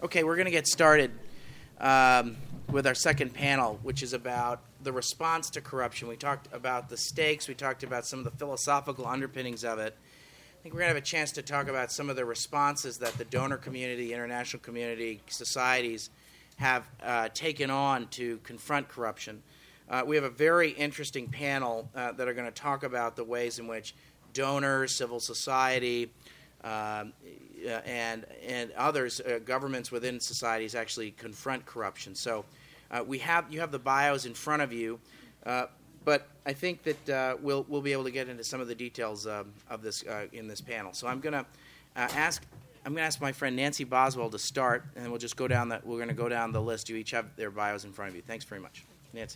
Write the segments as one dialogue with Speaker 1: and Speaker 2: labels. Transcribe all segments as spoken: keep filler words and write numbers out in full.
Speaker 1: Okay, we're going to get started um, with our second panel, which is about the response to corruption. We talked about the stakes. We talked about some of the philosophical underpinnings of it. I think we're going to have a chance to talk about some of the responses that the donor community, international community, societies have uh, taken on to confront corruption. Uh, we have a very interesting panel uh, that are going to talk about the ways in which donors, civil society, um, uh, and and others, uh, governments within societies, actually confront corruption. So uh, we have you have the bios in front of you, uh, but I think that uh, we'll we'll be able to get into some of the details um, of this uh, in this panel. So I'm going to uh, ask I'm going to ask my friend Nancy Boswell to start, and we'll just go down that we're going to go down the list. You each have their bios in front of you. Thanks very much, Nancy.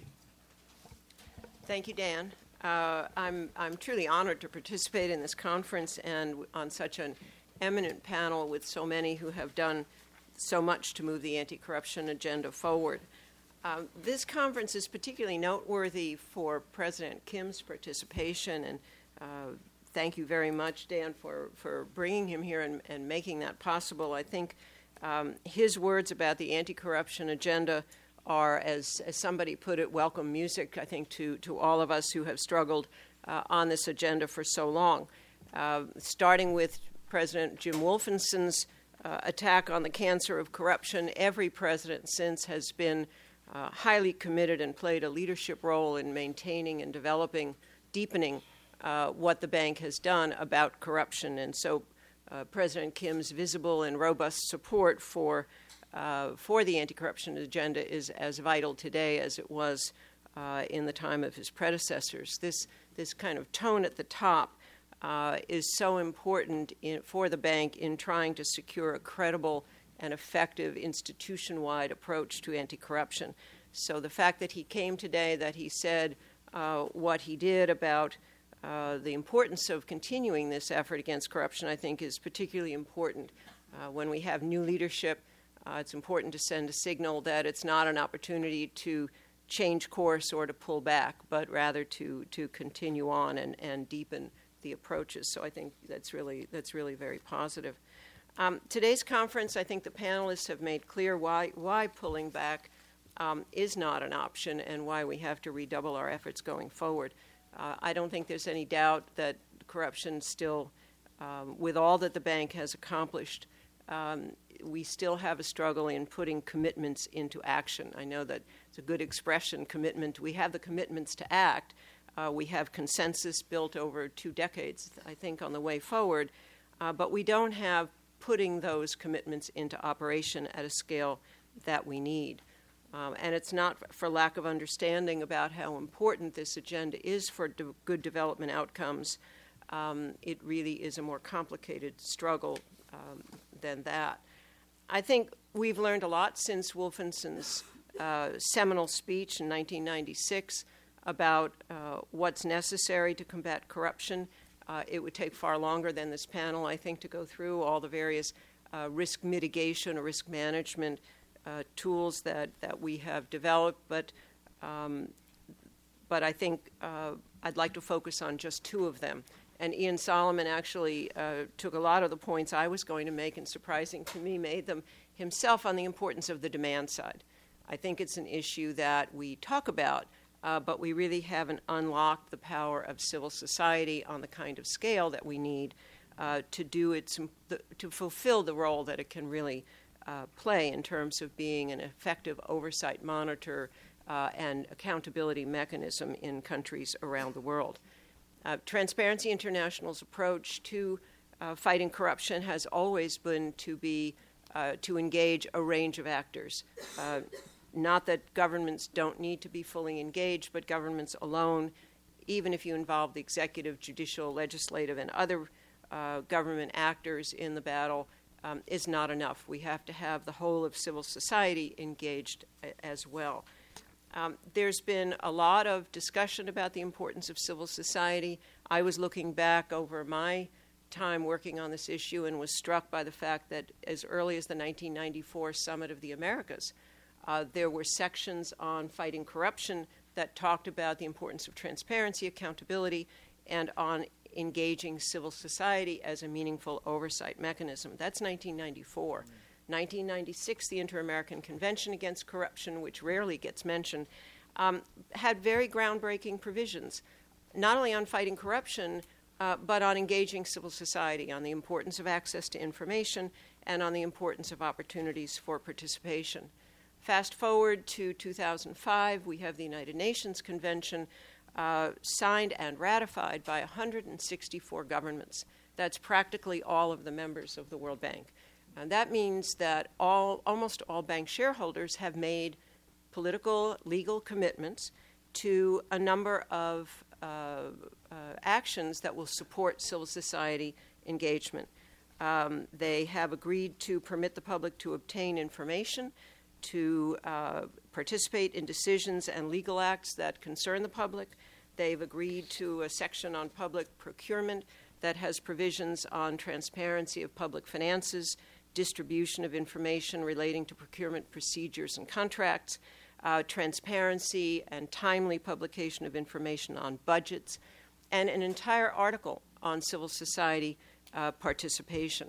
Speaker 2: Thank you, Dan. Uh, I'm I'm truly honored to participate in this conference and on such an eminent panel with so many who have done so much to move the anti-corruption agenda forward. Um, this conference is particularly noteworthy for President Kim's participation, and uh, thank you very much, Dan, for, for bringing him here and, and making that possible. I think um, his words about the anti-corruption agenda are, as, as somebody put it, welcome music, I think, to, to all of us who have struggled uh, on this agenda for so long. Uh, starting with President Jim Wolfenson's uh, attack on the cancer of corruption, every president since has been uh, highly committed and played a leadership role in maintaining and developing, deepening uh, what the bank has done about corruption. And so uh, President Kim's visible and robust support for Uh, for the anti-corruption agenda is as vital today as it was uh, in the time of his predecessors. This this kind of tone at the top uh, is so important in, for the bank in trying to secure a credible and effective institution-wide approach to anti-corruption. So the fact that he came today, that he said uh, what he did about uh, the importance of continuing this effort against corruption, I think is particularly important. Uh, when we have new leadership, Uh, it's important to send a signal that it's not an opportunity to change course or to pull back, but rather to, to continue on and, and deepen the approaches. So I think that's really that's really very positive. Um, today's conference, I think the panelists have made clear why why pulling back um, is not an option and why we have to redouble our efforts going forward. Uh, I don't think there's any doubt that corruption still, um, with all that the bank has accomplished, um, we still have a struggle in putting commitments into action. I know that it's a good expression, commitment. We have the commitments to act. Uh, we have consensus built over two decades, I think, on the way forward. Uh, but we don't have putting those commitments into operation at a scale that we need. Um, and it's not for lack of understanding about how important this agenda is for de- good development outcomes. Um, it really is a more complicated struggle um, than that. I think we've learned a lot since Wolfenson's uh, seminal speech in nineteen ninety-six about uh, what's necessary to combat corruption. Uh, it would take far longer than this panel, I think, to go through all the various uh, risk mitigation or risk management uh, tools that, that we have developed. But, um, but I think uh, I'd like to focus on just two of them. And Ian Solomon actually uh, took a lot of the points I was going to make, and surprising to me, made them himself on the importance of the demand side. I think it's an issue that we talk about, uh, but we really haven't unlocked the power of civil society on the kind of scale that we need uh, to do its, to fulfill the role that it can really uh, play in terms of being an effective oversight monitor uh, and accountability mechanism in countries around the world. Uh, Transparency International's approach to uh, fighting corruption has always been to be uh, to engage a range of actors. Uh, not that governments don't need to be fully engaged, but governments alone, even if you involve the executive, judicial, legislative, and other uh, government actors in the battle, um, is not enough. We have to have the whole of civil society engaged a- as well. Um, there's been a lot of discussion about the importance of civil society. I was looking back over my time working on this issue and was struck by the fact that as early as the nineteen ninety-four Summit of the Americas, uh, there were sections on fighting corruption that talked about the importance of transparency, accountability, and on engaging civil society as a meaningful oversight mechanism. That's nineteen ninety-four. nineteen ninety-six, the Inter-American Convention Against Corruption, which rarely gets mentioned, um, had very groundbreaking provisions, not only on fighting corruption, uh, but on engaging civil society, on the importance of access to information, and on the importance of opportunities for participation. Fast forward to two thousand five, we have the United Nations Convention uh, signed and ratified by one hundred sixty-four governments. That's practically all of the members of the World Bank. And that means that all, almost all bank shareholders have made political, legal commitments to a number of uh, uh, actions that will support civil society engagement. Um, they have agreed to permit the public to obtain information, to uh, participate in decisions and legal acts that concern the public. They've agreed to a section on public procurement that has provisions on transparency of public finances, distribution of information relating to procurement procedures and contracts, uh, transparency and timely publication of information on budgets, and an entire article on civil society uh, participation.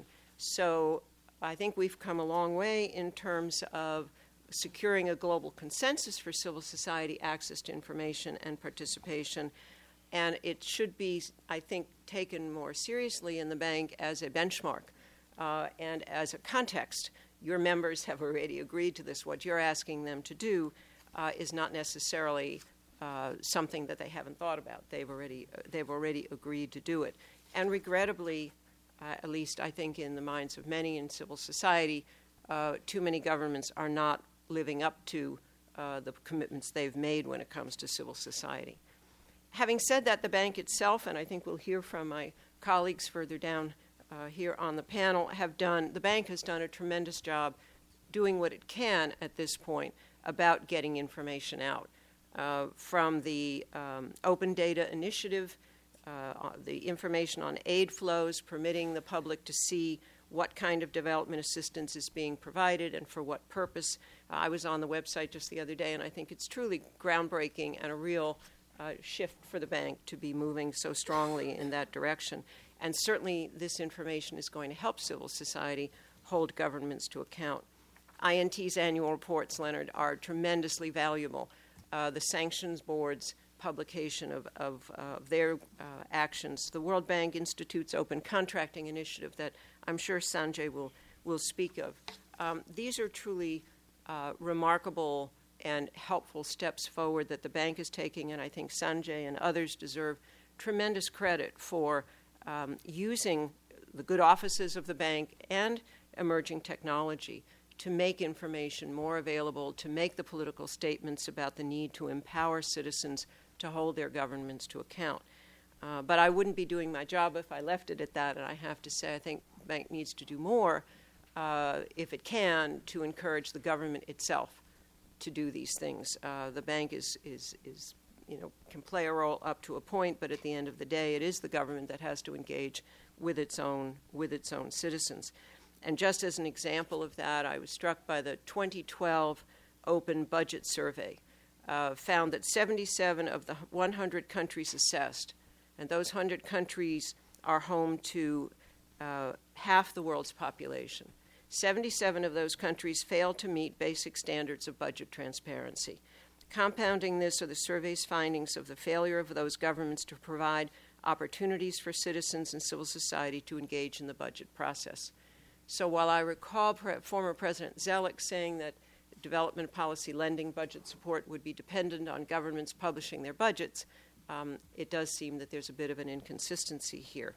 Speaker 2: So I think we've come a long way in terms of securing a global consensus for civil society access to information and participation. And it should be, I think, taken more seriously in the bank as a benchmark uh, and as a context. Your members have already agreed to this. What you're asking them to do uh, is not necessarily uh, something that they haven't thought about. They've already, uh, they've already agreed to do it. And regrettably, uh, at least I think in the minds of many in civil society, uh, too many governments are not living up to uh, the commitments they've made when it comes to civil society. Having said that, the bank itself, and I think we'll hear from my colleagues further down uh, here on the panel, have done, the bank has done a tremendous job doing what it can at this point about getting information out. Uh, from the um, Open Data Initiative, uh, the information on aid flows, permitting the public to see what kind of development assistance is being provided and for what purpose. Uh, I was on the website just the other day, and I think it's truly groundbreaking and a real uh, shift for the bank to be moving so strongly in that direction. And certainly this information is going to help civil society hold governments to account. I N T's annual reports, Leonard, are tremendously valuable. Uh, the sanctions board's publication of, of uh, their uh, actions, the World Bank Institute's open contracting initiative that I'm sure Sanjay will, will speak of. Um, these are truly uh, remarkable and helpful steps forward that the bank is taking, and I think Sanjay and others deserve tremendous credit for um, using the good offices of the bank and emerging technology to make information more available, to make the political statements about the need to empower citizens to hold their governments to account. Uh, but I wouldn't be doing my job if I left it at that, and I have to say I think the bank needs to do more, uh, if it can, to encourage the government itself to do these things. Uh, the bank is, is, is, you know, can play a role up to a point, but at the end of the day, it is the government that has to engage with its own, with its own citizens. And just as an example of that, I was struck by the twenty twelve Open Budget Survey, uh, found that seventy-seven of the one hundred countries assessed, and those one hundred countries are home to uh, half the world's population, seventy-seven of those countries failed to meet basic standards of budget transparency. Compounding this are the survey's findings of the failure of those governments to provide opportunities for citizens and civil society to engage in the budget process. So while I recall pre- former President Zellick saying that development policy lending budget support would be dependent on governments publishing their budgets, um, it does seem that there's a bit of an inconsistency here.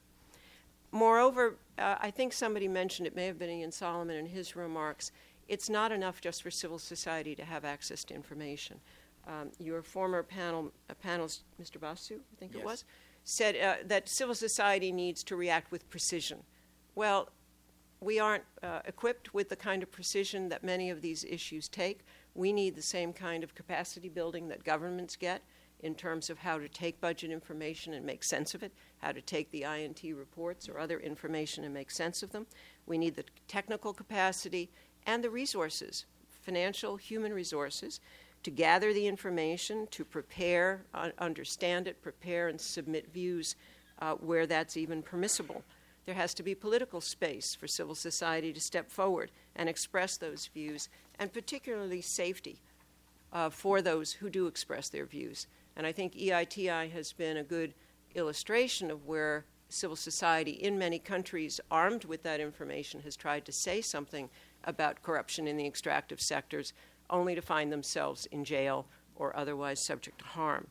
Speaker 2: Moreover, uh, I think somebody mentioned, it may have been Ian Solomon in his remarks, it's not enough just for civil society to have access to information. Um, your former panel, uh, panelist, Mister Basu, I think
Speaker 1: yes.
Speaker 2: it was, said uh, that civil society needs to react with precision. Well, we aren't uh, equipped with the kind of precision that many of these issues take. We need the same kind of capacity building that governments get in terms of how to take budget information and make sense of it, how to take the I N T reports or other information and make sense of them. We need the technical capacity and the resources, financial, human resources, to gather the information, to prepare, uh, understand it, prepare and submit views uh, where that's even permissible. there has to be political space for civil society to step forward and express those views, and particularly safety uh, for those who do express their views. And I think E I T I has been a good illustration of where civil society in many countries, armed with that information, has tried to say something about corruption in the extractive sectors, only to find themselves in jail or otherwise subject to harm.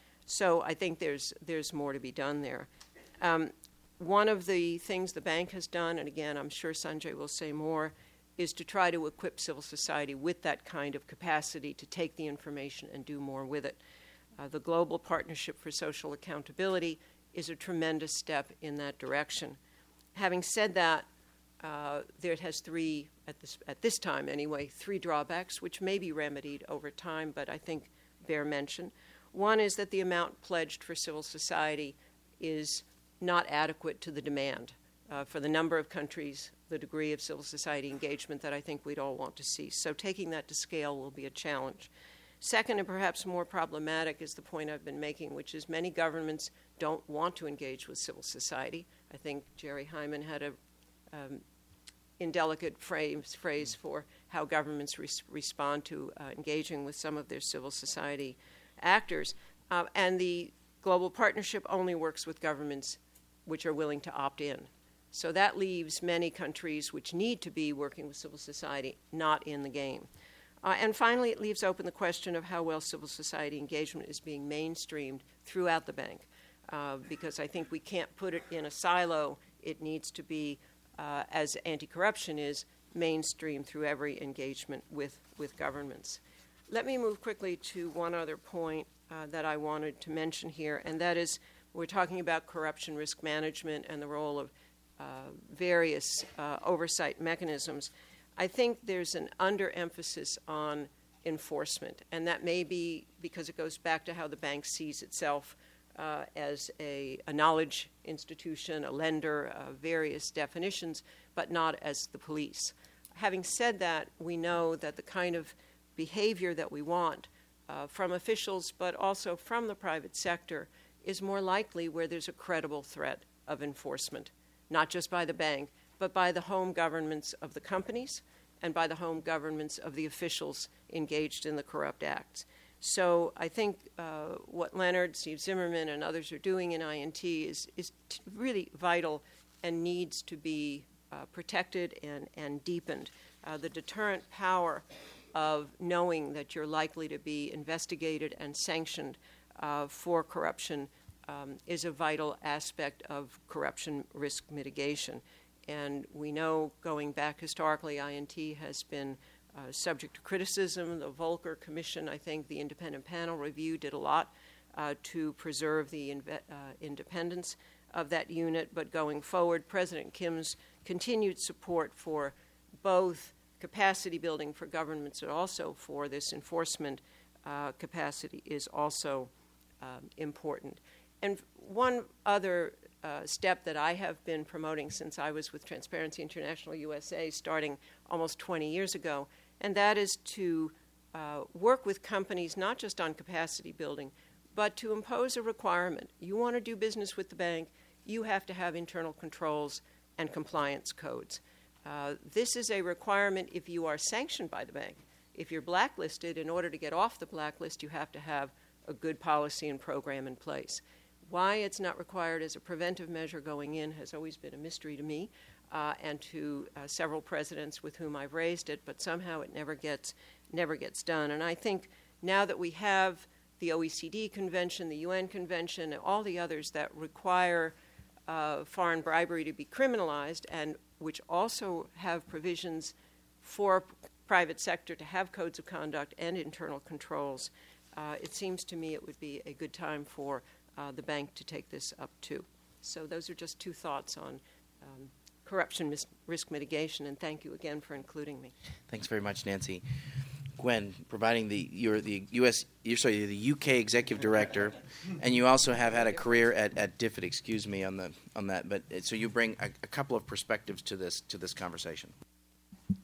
Speaker 2: So I think there's there's more to be done there. Um, one of the things the bank has done, and again, I'm sure Sanjay will say more, is to try to equip civil society with that kind of capacity to take the information and do more with it. Uh, the Global Partnership for Social Accountability is a tremendous step in that direction. Having said that, uh, there it has three, at this, at this time anyway, three drawbacks, which may be remedied over time, but I think bear mention. One is that the amount pledged for civil society is not adequate to the demand uh, for the number of countries, the degree of civil society engagement that I think we'd all want to see. So taking that to scale will be a challenge. Second, and perhaps more problematic, is the point I've been making, which is many governments don't want to engage with civil society. I think Jerry Hyman had a um, indelicate phrase, phrase for how governments res- respond to uh, engaging with some of their civil society actors. Uh, and the Global Partnership only works with governments which are willing to opt in. So that leaves many countries which need to be working with civil society not in the game. Uh, and finally, it leaves open the question of how well civil society engagement is being mainstreamed throughout the bank, uh, because I think we can't put it in a silo. It needs to be, uh, as anti-corruption is, mainstreamed through every engagement with, with governments. Let me move quickly to one other point uh, that I wanted to mention here, and that is we're talking about corruption risk management and the role of uh, various uh, oversight mechanisms. I think there's an underemphasis on enforcement, and that may be because it goes back to how the bank sees itself uh, as a, a knowledge institution, a lender, uh, various definitions, but not as the police. Having said that, we know that the kind of behavior that we want uh, from officials, but also from the private sector, is more likely where there's a credible threat of enforcement, not just by the bank, but by the home governments of the companies and by the home governments of the officials engaged in the corrupt acts. So I think uh, what Leonard, Steve Zimmerman, and others are doing in I N T is, is t- really vital and needs to be uh, protected and, and deepened. Uh, the deterrent power of knowing that you're likely to be investigated and sanctioned uh, for corruption um, is a vital aspect of corruption risk mitigation. And we know, going back historically, I N T has been uh, subject to criticism. The Volcker Commission, I think the independent panel review did a lot uh, to preserve the inve- uh, independence of that unit. But going forward, President Kim's continued support for both capacity building for governments and also for this enforcement uh, capacity is also um, important. And one other uh, step that I have been promoting since I was with Transparency International U S A starting almost twenty years ago, and that is to uh, work with companies not just on capacity building, but to impose a requirement. You want to do business with the bank, you have to have internal controls and compliance codes. Uh, this is a requirement if you are sanctioned by the bank. If you're blacklisted, in order to get off the blacklist, you have to have a good policy and program in place. Why it's not required as a preventive measure going in has always been a mystery to me uh, and to uh, several presidents with whom I've raised it, but somehow it never gets never gets done. And I think now that we have the O E C D Convention, the U N Convention, and all the others that require uh, foreign bribery to be criminalized and which also have provisions for private sector to have codes of conduct and internal controls, uh, it seems to me it would be a good time for uh, the bank to take this up too. So those are just two thoughts on um, corruption mis- risk mitigation, and thank you again for including me.
Speaker 1: Thanks very much, Nancy. Gwen, providing the you're the U S you're sorry the U K executive director, and you also have had a career at, at D F I D. Excuse me on the on that, but so you bring a, a couple of perspectives to this to this conversation.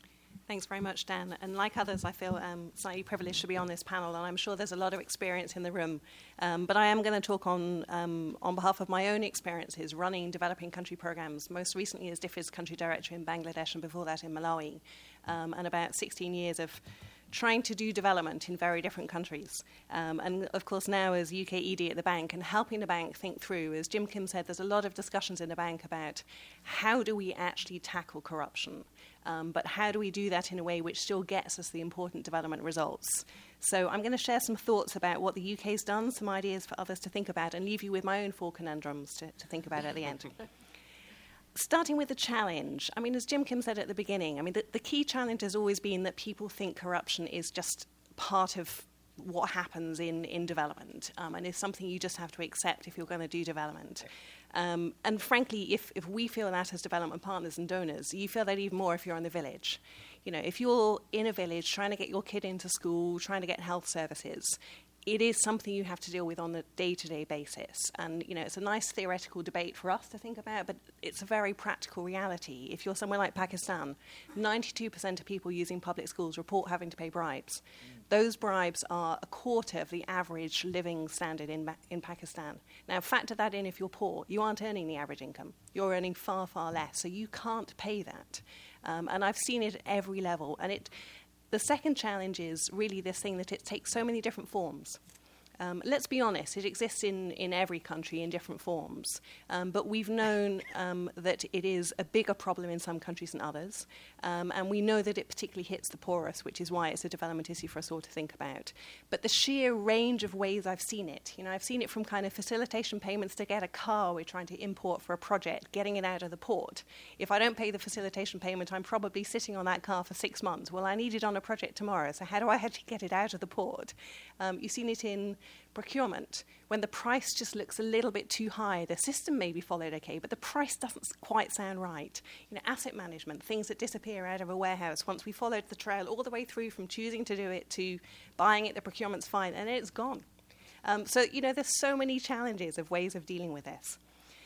Speaker 3: Thanks very much, Dan. And like others, I feel um, slightly privileged to be on this panel, and I'm sure there's a lot of experience in the room. Um, but I am going to talk on um, on behalf of my own experiences running developing country programs, most recently as DFID's country director in Bangladesh and before that in Malawi, um, and about sixteen years of trying to do development in very different countries. Um, and of course now as U K E D at the bank and helping the bank think through, as Jim Kim said, there's a lot of discussions in the bank about how do we actually tackle corruption, um, but how do we do that in a way which still gets us the important development results. So I'm going to share some thoughts about what the U K's done, some ideas for others to think about, and leave you with my own four conundrums to, to think about at the end. Starting with the challenge, I mean, as Jim Kim said at the beginning, I mean, the, the key challenge has always been that people think corruption is just part of what happens in, in development, um, and is something you just have to accept if you're going to do development. Um, and frankly, if, if we feel that as development partners and donors, you feel that even more if you're in the village. You know, if you're in a village trying to get your kid into school, trying to get health services, it is something you have to deal with on a day-to-day basis. And, you know, it's a nice theoretical debate for us to think about, but it's a very practical reality. If you're somewhere like Pakistan, ninety-two percent of people using public schools report having to pay bribes. Mm. Those bribes are a quarter of the average living standard in, in Pakistan. Now, factor that in if you're poor. You aren't earning the average income. You're earning far, far less, so you can't pay that. Um, and I've seen it at every level. And it... The second challenge is really this thing that it takes so many different forms. Um, let's be honest, it exists in, in every country in different forms, um, but we've known um, that it is a bigger problem in some countries than others, um, and we know that it particularly hits the poorest, which is why it's a development issue for us all to think about. But the sheer range of ways I've seen it, you know, I've seen it from kind of facilitation payments to get a car we're trying to import for a project, getting it out of the port. If I don't pay the facilitation payment, I'm probably sitting on that car for six months. Well, I need it on a project tomorrow, so how do I actually get it out of the port? Um, you've seen it in procurement, when the price just looks a little bit too high. The system may be followed okay, but the price doesn't quite sound right. You know, asset management, things that disappear out of a warehouse. Once we followed the trail all the way through from choosing to do it to buying it, the procurement's fine, and then it's gone. Um, so, you know, there's so many challenges of ways of dealing with this.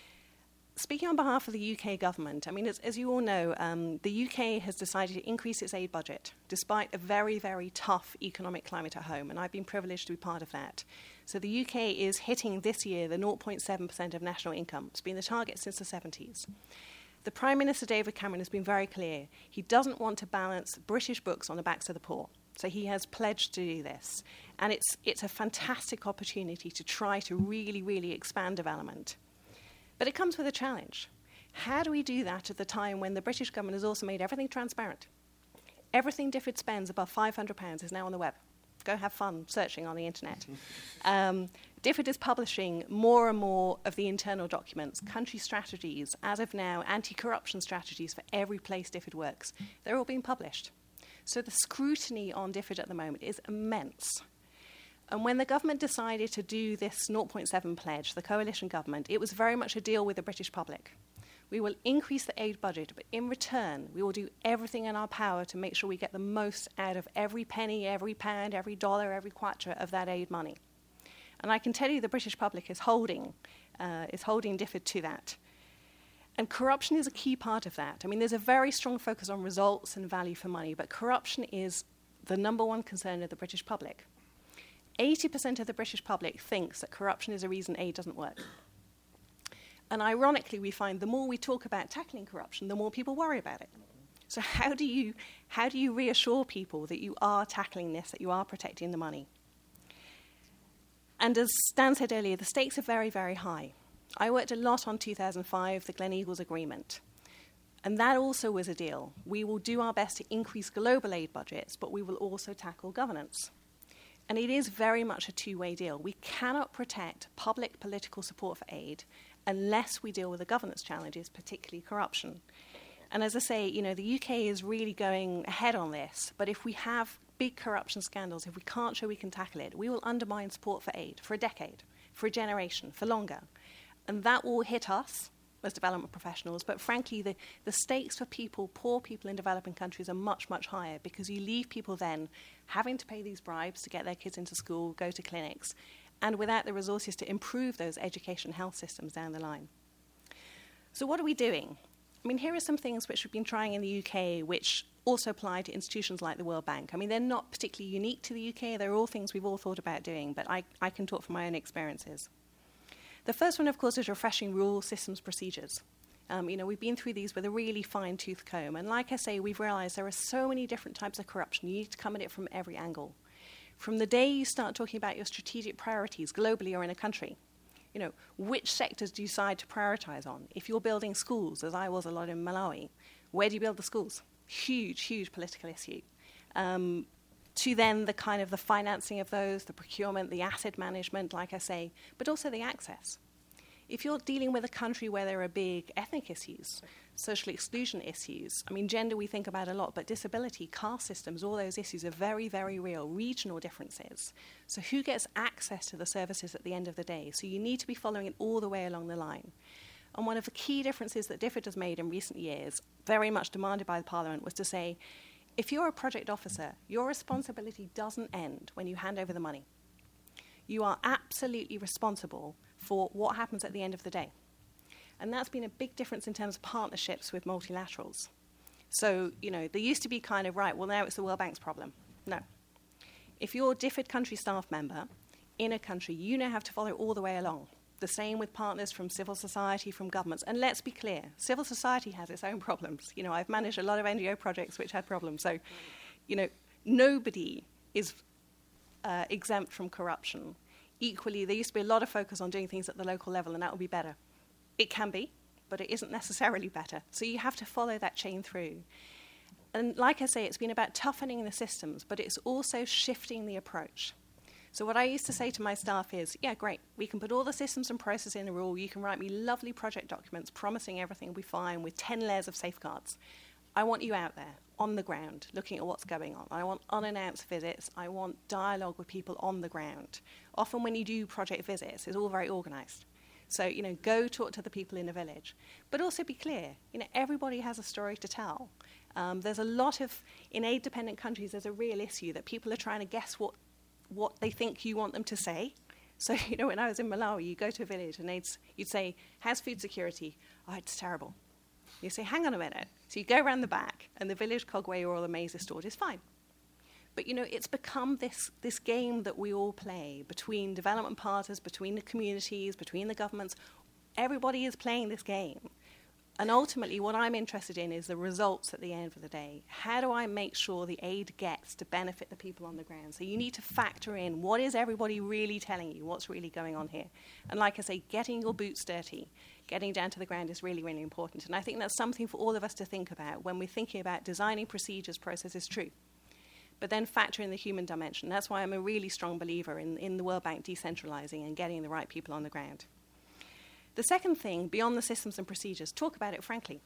Speaker 3: Speaking on behalf of the U K government, I mean, as, as you all know, um, the U K has decided to increase its aid budget despite a very, very tough economic climate at home, and I've been privileged to be part of that. So the U K is hitting this year the zero point seven percent of national income. It's been the target since the seventies. The Prime Minister, David Cameron, has been very clear. He doesn't want to balance British books on the backs of the poor. So he has pledged to do this. And it's, it's a fantastic opportunity to try to really, really expand development. But it comes with a challenge. How do we do that at the time when the British government has also made everything transparent? Everything DFID spends above five hundred pounds is now on the web. Go have fun searching on the internet. um, DFID is publishing more and more of the internal documents, country strategies, as of now, anti-corruption strategies for every place DFID works. They're all being published. So the scrutiny on DFID at the moment is immense. And when the government decided to do this zero point seven pledge, the coalition government, it was very much a deal with the British public. We will increase the aid budget, but in return, we will do everything in our power to make sure we get the most out of every penny, every pound, every dollar, every kwacha of that aid money. And I can tell you the British public is holding, uh, is holding DFID to that. And corruption is a key part of that. I mean, there's a very strong focus on results and value for money, but corruption is the number one concern of the British public. eighty percent of the British public thinks that corruption is a reason aid doesn't work. And ironically, we find the more we talk about tackling corruption, the more people worry about it. So how do you, how do you reassure people that you are tackling this, that you are protecting the money? And as Stan said earlier, the stakes are very, very high. I worked a lot on two thousand five, the Gleneagles Agreement. And that also was a deal. We will do our best to increase global aid budgets, but we will also tackle governance. And it is very much a two-way deal. We cannot protect public political support for aid unless we deal with the governance challenges, particularly corruption. And as I say, you know, the U K is really going ahead on this, but if we have big corruption scandals, if we can't show we can tackle it, we will undermine support for aid for a decade, for a generation, for longer. And that will hit us as development professionals, but frankly, the, the stakes for people, poor people in developing countries are much, much higher because you leave people then having to pay these bribes to get their kids into school, go to clinics, and without the resources to improve those education health systems down the line. So what are we doing? I mean, here are some things which we've been trying in the U K, which also apply to institutions like the World Bank. I mean, they're not particularly unique to the U K. They're all things we've all thought about doing, but I, I can talk from my own experiences. The first one, of course, is refreshing rules, systems, procedures. Um, you know, we've been through these with a really fine-tooth comb. And like I say, we've realized there are so many different types of corruption. You need to come at it from every angle. From the day you start talking about your strategic priorities globally or in a country, you know, which sectors do you decide to prioritize on? If you're building schools, as I was a lot in Malawi, where do you build the schools? Huge, huge political issue. Um, to then the kind of the financing of those, the procurement, the asset management, like I say, but also the access. If you're dealing with a country where there are big ethnic issues, social exclusion issues, I mean, gender we think about a lot, but disability, caste systems, all those issues are very, very real, regional differences. So who gets access to the services at the end of the day? So you need to be following it all the way along the line. And one of the key differences that DFID has made in recent years, very much demanded by the Parliament, was to say, if you're a project officer, your responsibility doesn't end when you hand over the money. You are absolutely responsible for what happens at the end of the day. And that's been a big difference in terms of partnerships with multilaterals. So, you know, there used to be kind of, right, well, now it's the World Bank's problem. No. If you're a DFID country staff member in a country, you now have to follow all the way along. The same with partners from civil society, from governments. And let's be clear, civil society has its own problems. You know, I've managed a lot of N G O projects which had problems. So, you know, nobody is uh, exempt from corruption. Equally, there used to be a lot of focus on doing things at the local level, and that would be better. It can be, but it isn't necessarily better. So you have to follow that chain through. And like I say, it's been about toughening the systems, but it's also shifting the approach. So what I used to say to my staff is, yeah, great, we can put all the systems and processes in a rule. You can write me lovely project documents promising everything will be fine with ten layers of safeguards. I want you out there, on the ground, looking at what's going on. I want unannounced visits. I want dialogue with people on the ground. Often when you do project visits, it's all very organized. So, you know, go talk to the people in the village. But also be clear, you know, everybody has a story to tell. Um, there's a lot of, in aid-dependent countries, there's a real issue that people are trying to guess what, what they think you want them to say. So, you know, when I was in Malawi, you go to a village and they'd, you'd say, how's food security? Oh, it's terrible. You say, hang on a minute. So you go around the back and the village cog where all the maize is stored is fine. But, you know, it's become this, this game that we all play between development partners, between the communities, between the governments. Everybody is playing this game. And ultimately, what I'm interested in is the results at the end of the day. How do I make sure the aid gets to benefit the people on the ground? So you need to factor in what is everybody really telling you, what's really going on here. And like I say, getting your boots dirty, getting down to the ground is really, really important. And I think that's something for all of us to think about when we're thinking about designing procedures, processes, true. But then factor in the human dimension. That's why I'm a really strong believer in, in the World Bank decentralizing and getting the right people on the ground. The second thing, beyond the systems and procedures, talk about it frankly.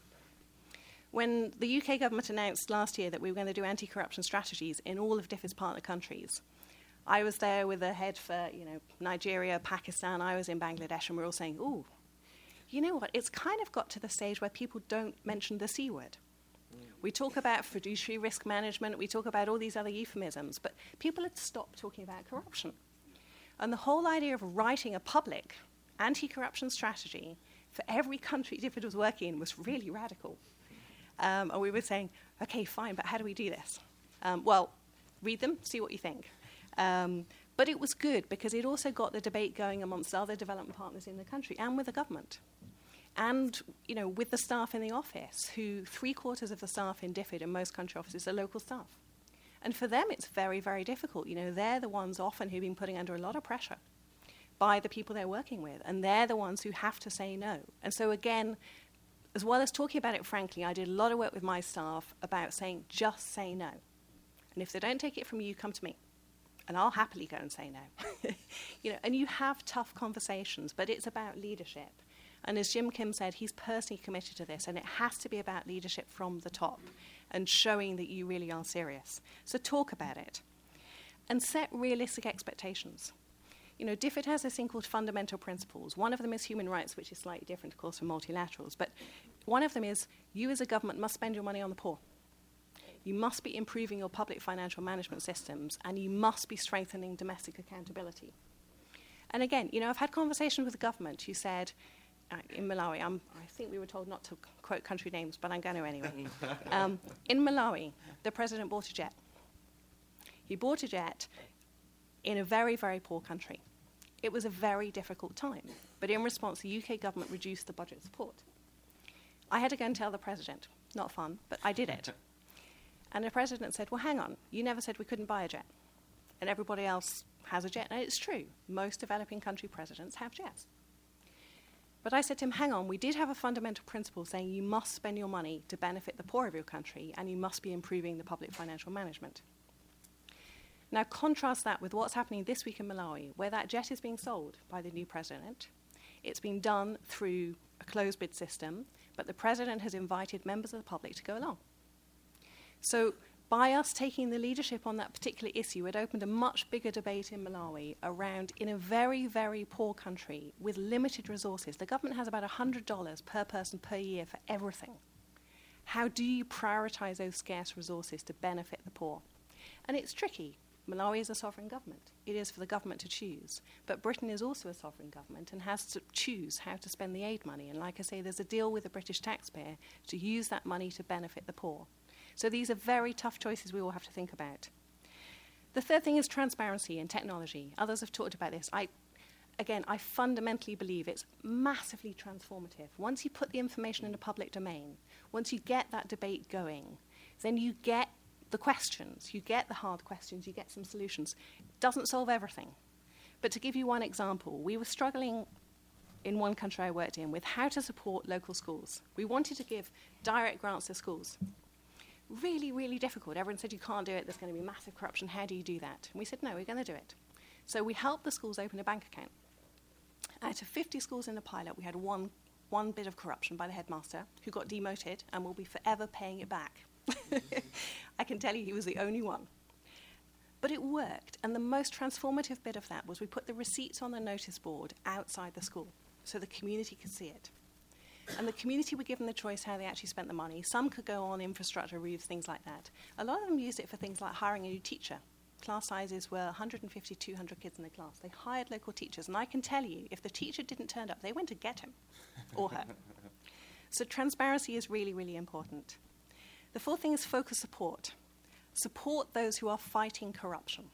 Speaker 3: When the U K government announced last year that we were going to do anti-corruption strategies in all of DFID's partner countries, I was there with the head for, you know, Nigeria, Pakistan, I was in Bangladesh, and we were all saying, ooh, you know what, it's kind of got to the stage where people don't mention the C word. We talk about fiduciary risk management, we talk about all these other euphemisms, but people had stopped talking about corruption. And the whole idea of writing a public anti-corruption strategy for every country DFID was working in was really radical. Um, and we were saying, okay, fine, but how do we do this? Um, well, read them, see what you think. Um, but it was good because it also got the debate going amongst other development partners in the country and with the government. And, you know, with the staff in the office, who three quarters of the staff in DFID in most country offices are local staff. And for them, it's very, very difficult. You know, they're the ones often who've been putting under a lot of pressure by the people they're working with. And they're the ones who have to say no. And so, again, as well as talking about it frankly, I did a lot of work with my staff about saying, just say no. And if they don't take it from you, come to me. And I'll happily go and say no. You know, and you have tough conversations, but it's about leadership. And as Jim Kim said, he's personally committed to this, and it has to be about leadership from the top and showing that you really are serious. So talk about it. And set realistic expectations. You know, DFID has this thing called fundamental principles. One of them is human rights, which is slightly different, of course, from multilaterals. But one of them is you as a government must spend your money on the poor. You must be improving your public financial management systems, and you must be strengthening domestic accountability. And again, you know, I've had conversations with the government who said, uh, in Malawi. I'm, I think we were told not to quote country names, but I'm going to anyway. um, in Malawi, the president bought a jet. He bought a jet in a very, very poor country. It was a very difficult time, but in response, the U K government reduced the budget support. I had to go and tell the president. Not fun, but I did it. And the president said, well, hang on, you never said we couldn't buy a jet. And everybody else has a jet. And it's true. Most developing country presidents have jets. But I said to him, hang on, we did have a fundamental principle saying you must spend your money to benefit the poor of your country, and you must be improving the public financial management. Now, contrast that with what's happening this week in Malawi, where that jet is being sold by the new president. It's been done through a closed bid system, but the president has invited members of the public to go along. So by us taking the leadership on that particular issue, it opened a much bigger debate in Malawi around, in a very, very poor country with limited resources, the government has about one hundred dollars per person per year for everything. How do you prioritize those scarce resources to benefit the poor? And it's tricky. Malawi is a sovereign government. It is for the government to choose. But Britain is also a sovereign government and has to choose how to spend the aid money. And like I say, there's a deal with the British taxpayer to use that money to benefit the poor. So these are very tough choices we all have to think about. The third thing is transparency and technology. Others have talked about this. I, again, I fundamentally believe it's massively transformative. Once you put the information in the public domain, once you get that debate going, then you get the questions, you get the hard questions, you get some solutions. It doesn't solve everything. But to give you one example, we were struggling in one country I worked in with how to support local schools. We wanted to give direct grants to schools. Really, really difficult. Everyone said, you can't do it, there's going to be massive corruption, how do you do that? And we said, no, we're going to do it. So we helped the schools open a bank account. Out of fifty schools in the pilot, we had one, one bit of corruption by the headmaster, who got demoted and will be forever paying it back. I can tell you he was the only one. But it worked, and the most transformative bit of that was we put the receipts on the notice board outside the school so the community could see it. And the community were given the choice how they actually spent the money. Some could go on infrastructure roofs, things like that. A lot of them used it for things like hiring a new teacher. Class sizes were one hundred fifty, two hundred kids in the class. They hired local teachers, and I can tell you, if the teacher didn't turn up, they went to get him or her. So transparency is really, really important. The fourth thing is focus support. Support those who are fighting corruption,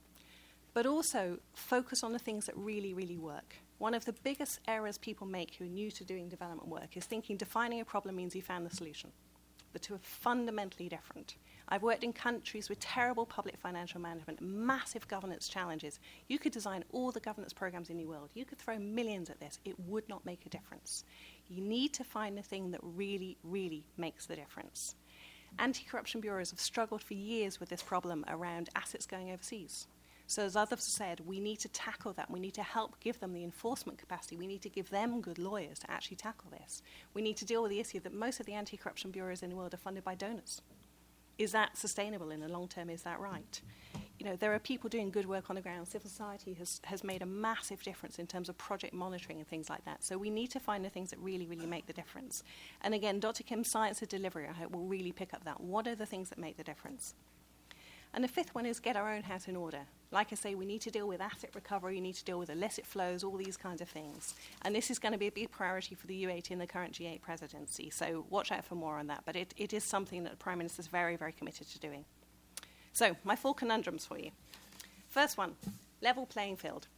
Speaker 3: but also focus on the things that really, really work. One of the biggest errors people make who are new to doing development work is thinking defining a problem means you found the solution. The two are fundamentally different. I've worked in countries with terrible public financial management, massive governance challenges. You could design all the governance programs in the world. You could throw millions at this. It would not make a difference. You need to find the thing that really, really makes the difference. Anti-corruption bureaus have struggled for years with this problem around assets going overseas. So as others have said, we need to tackle that. We need to help give them the enforcement capacity. We need to give them good lawyers to actually tackle this. We need to deal with the issue that most of the anti-corruption bureaus in the world are funded by donors. Is that sustainable in the long term? Is that right? You know, there are people doing good work on the ground. Civil society has, has made a massive difference in terms of project monitoring and things like that. So we need to find the things that really, really make the difference. And again, Doctor Kim's Science of Delivery, I hope, will really pick up that. What are the things that make the difference? And the fifth one is get our own house in order. Like I say, we need to deal with asset recovery, we need to deal with illicit flows, all these kinds of things. And this is going to be a big priority for the U eight in the current G eight presidency. So watch out for more on that. But it, it is something that the Prime Minister is very, very committed to doing. So my four conundrums for you. First one, level playing field.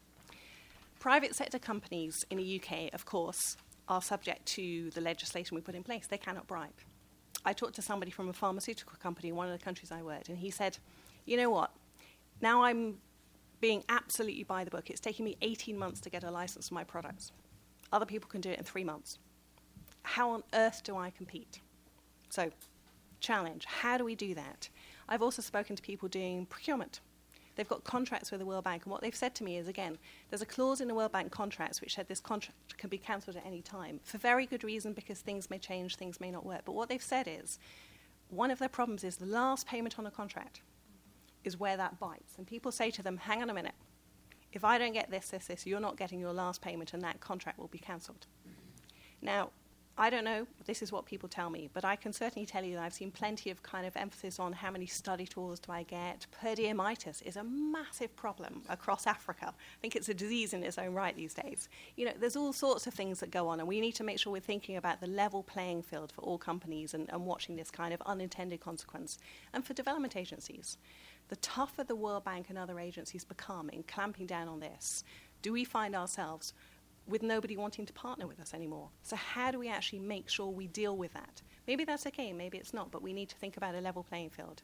Speaker 3: Private sector companies in the U K, of course, are subject to the legislation we put in place. They cannot bribe. I talked to somebody from a pharmaceutical company in one of the countries I worked, and he said, you know what, now I'm being absolutely by the book. It's taking me eighteen months to get a license for my products. Other people can do it in three months. How on earth do I compete? So, challenge, how do we do that? I've also spoken to people doing procurement. They've got contracts with the World Bank, and what they've said to me is, again, there's a clause in the World Bank contracts which said this contract can be cancelled at any time, for very good reason, because things may change, things may not work. But what they've said is, one of their problems is the last payment on a contract is where that bites. And people say to them, hang on a minute, if I don't get this, this, this, you're not getting your last payment, and that contract will be cancelled. Now, I don't know, this is what people tell me, but I can certainly tell you that I've seen plenty of kind of emphasis on how many study tours do I get. Perdiomyces is a massive problem across Africa. I think it's a disease in its own right these days. You know, there's all sorts of things that go on, and we need to make sure we're thinking about the level playing field for all companies and, and watching this kind of unintended consequence. And for development agencies, the tougher the World Bank and other agencies become in clamping down on this, do we find ourselves with nobody wanting to partner with us anymore? So how do we actually make sure we deal with that? Maybe that's okay, maybe it's not, but we need to think about a level playing field.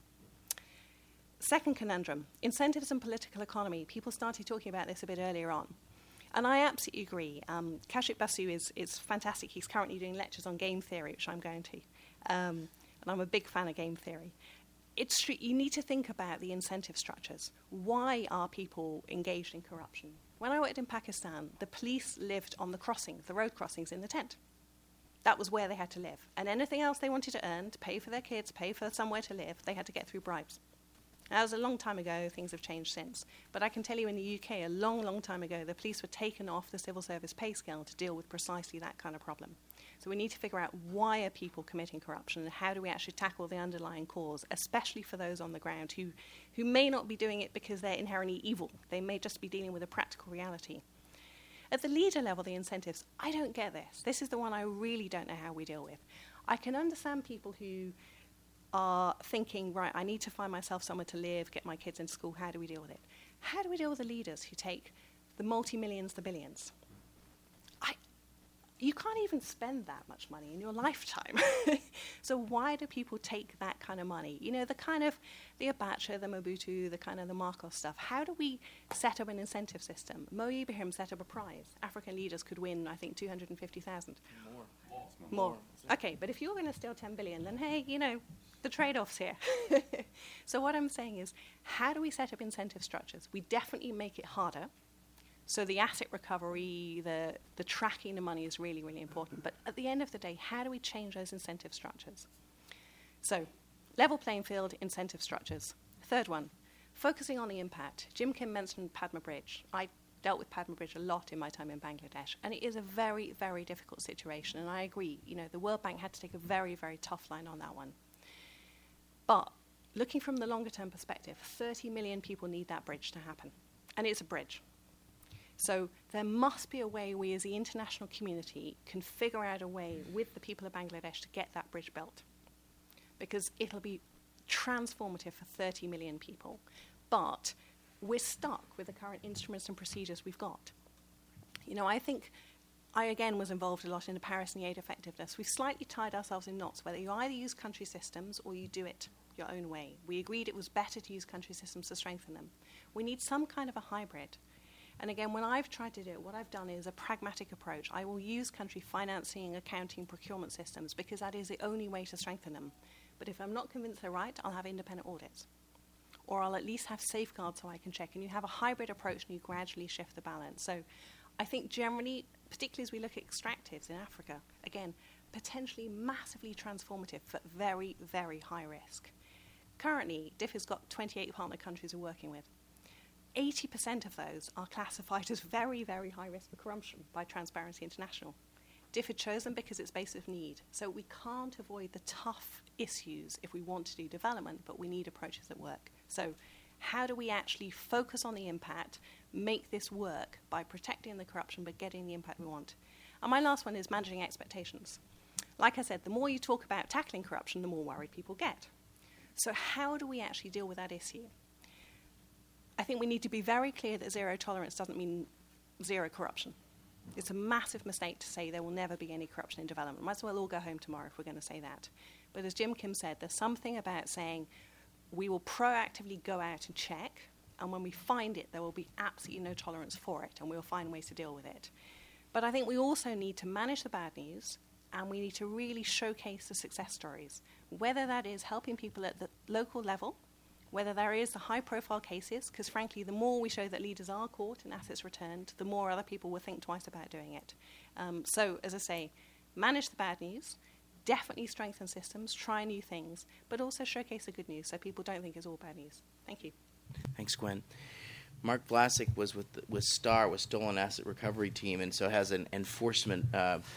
Speaker 3: Second conundrum, incentives and political economy. People started talking about this a bit earlier on. And I absolutely agree. Um, Kaushik Basu is, is fantastic. He's currently doing lectures on game theory, which I'm going to. Um, and I'm a big fan of game theory. It's true, you need to think about the incentive structures. Why are people engaged in corruption? When I worked in Pakistan, the police lived on the crossings, the road crossings in the tent. That was where they had to live. And anything else they wanted to earn, to pay for their kids, pay for somewhere to live, they had to get through bribes. That was a long time ago. Things have changed since. But I can tell you in the U K, a long, long time ago, the police were taken off the civil service pay scale to deal with precisely that kind of problem. So we need to figure out why are people committing corruption and how do we actually tackle the underlying cause, especially for those on the ground who, who may not be doing it because they're inherently evil. They may just be dealing with a practical reality. At the leader level, the incentives, I don't get this. This is the one I really don't know how we deal with. I can understand people who are thinking, right, I need to find myself somewhere to live, get my kids into school. How do we deal with it? How do we deal with the leaders who take the multi-millions, the billions? I, you can't even spend that much money in your lifetime. So why do people take that kind of money? You know, the kind of, the Abacha, the Mobutu, the kind of the Marcos stuff. How do we set up an incentive system? Mo Ibrahim set up a prize. African leaders could win, I think, two hundred fifty thousand.
Speaker 1: More.
Speaker 3: More.
Speaker 1: More.
Speaker 3: Okay, but if you're going to steal ten billion, then hey, you know, the trade-offs here. So what I'm saying is, how do we set up incentive structures? We definitely make it harder. So the asset recovery, the, the tracking the money is really, really important. But at the end of the day, how do we change those incentive structures? So level playing field, incentive structures. Third one, focusing on the impact. Jim Kim mentioned Padma Bridge. I dealt with Padma Bridge a lot in my time in Bangladesh, and it is a very, very difficult situation. And I agree, you know, the World Bank had to take a very, very tough line on that one. But looking from the longer term perspective, thirty million people need that bridge to happen. And it's a bridge. So there must be a way we as the international community can figure out a way with the people of Bangladesh to get that bridge built. Because it'll be transformative for thirty million people. But we're stuck with the current instruments and procedures we've got. You know, I think I, again, was involved a lot in the Paris and the aid effectiveness. We've slightly tied ourselves in knots, whether you either use country systems or you do it your own way. We agreed it was better to use country systems to strengthen them. We need some kind of a hybrid. And again, when I've tried to do it, what I've done is a pragmatic approach. I will use country financing, accounting, procurement systems, because that is the only way to strengthen them. But if I'm not convinced they're right, I'll have independent audits. Or I'll at least have safeguards so I can check. And you have a hybrid approach and you gradually shift the balance. So I think generally, particularly as we look at extractives in Africa, again, potentially massively transformative, but very, very high risk. Currently, D I F has got twenty-eight partner countries we're working with. eighty percent of those are classified as very, very high risk for corruption by Transparency International. D I F had chosen because it's based of need. So we can't avoid the tough issues if we want to do development, but we need approaches that work. So how do we actually focus on the impact, make this work by protecting the corruption but getting the impact we want? And my last one is managing expectations. Like I said, the more you talk about tackling corruption, the more worried people get. So how do we actually deal with that issue? I think we need to be very clear that zero tolerance doesn't mean zero corruption. It's a massive mistake to say there will never be any corruption in development. Might as well all go home tomorrow if we're going to say that. But as Jim Kim said, there's something about saying we will proactively go out and check, and when we find it, there will be absolutely no tolerance for it, and we'll find ways to deal with it. But I think we also need to manage the bad news, and we need to really showcase the success stories, whether that is helping people at the local level, whether there is the high-profile cases, because frankly, the more we show that leaders are caught and assets returned, the more other people will think twice about doing it. Um, so, as I say, manage the bad news, definitely strengthen systems, try new things, but also showcase the good news so people don't think it's all bad news. Thank you.
Speaker 1: Thanks, Gwen. Mark Vlasic was with with STAR, with Stolen Asset Recovery Team, and so has an enforcement uh,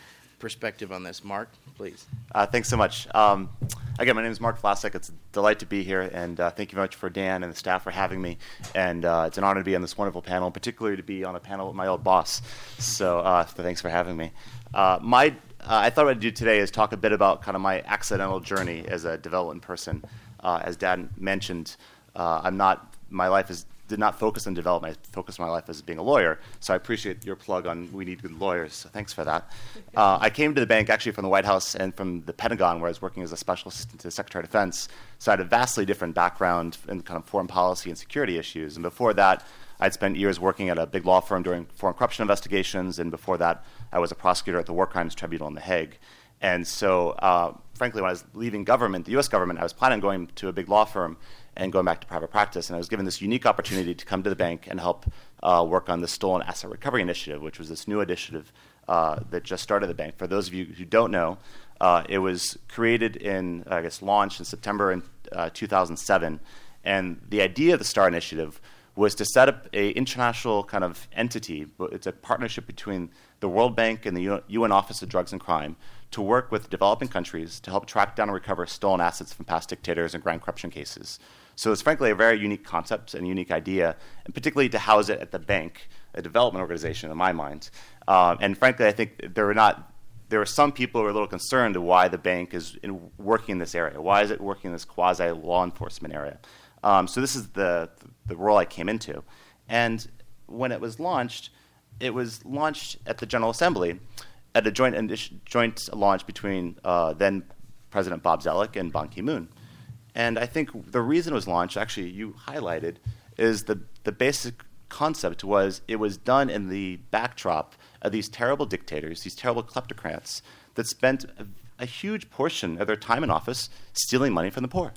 Speaker 1: perspective on this. Mark, please.
Speaker 4: Uh, thanks so much. Um, again, my name is Mark Vlasic. It's a delight to be here, and uh, thank you very much for Dan and the staff for having me. And uh, it's an honor to be on this wonderful panel, particularly to be on a panel with my old boss. So, uh, so thanks for having me. Uh, my, uh, I thought what I'd do today is talk a bit about kind of my accidental journey as a development person. Uh, as Dan mentioned, uh, I'm not. My life is. did not focus on development. I focused my life as being a lawyer. So I appreciate your plug on we need good lawyers. So thanks for that. Uh, I came to the bank actually from the White House and from the Pentagon, where I was working as a special assistant to the Secretary of Defense. So I had a vastly different background in kind of foreign policy and security issues. And before that, I'd spent years working at a big law firm doing foreign corruption investigations. And before that, I was a prosecutor at the War Crimes Tribunal in The Hague. And so, uh, frankly, when I was leaving government, the U S government, I was planning on going to a big law firm and going back to private practice. And I was given this unique opportunity to come to the bank and help uh, work on the Stolen Asset Recovery Initiative, which was this new initiative uh, that just started the bank. For those of you who don't know, uh, it was created in, I guess, launched in September in uh, two thousand seven. And the idea of the STAR Initiative was to set up an international kind of entity. It's a partnership between the World Bank and the U N Office of Drugs and Crime to work with developing countries to help track down and recover stolen assets from past dictators and grand corruption cases. So it's frankly a very unique concept and unique idea, and particularly to house it at the bank, a development organization in my mind. Uh, and frankly, I think there were not there were some people who were a little concerned of why the bank is in working in this area. Why is it working in this quasi law enforcement area? Um, so this is the the role I came into. And when it was launched, it was launched at the General Assembly at a joint joint launch between uh, then President Bob Zoellick and Ban Ki-moon. And I think the reason it was launched, actually you highlighted, is the, the basic concept was it was done in the backdrop of these terrible dictators, these terrible kleptocrats that spent a, a huge portion of their time in office stealing money from the poor.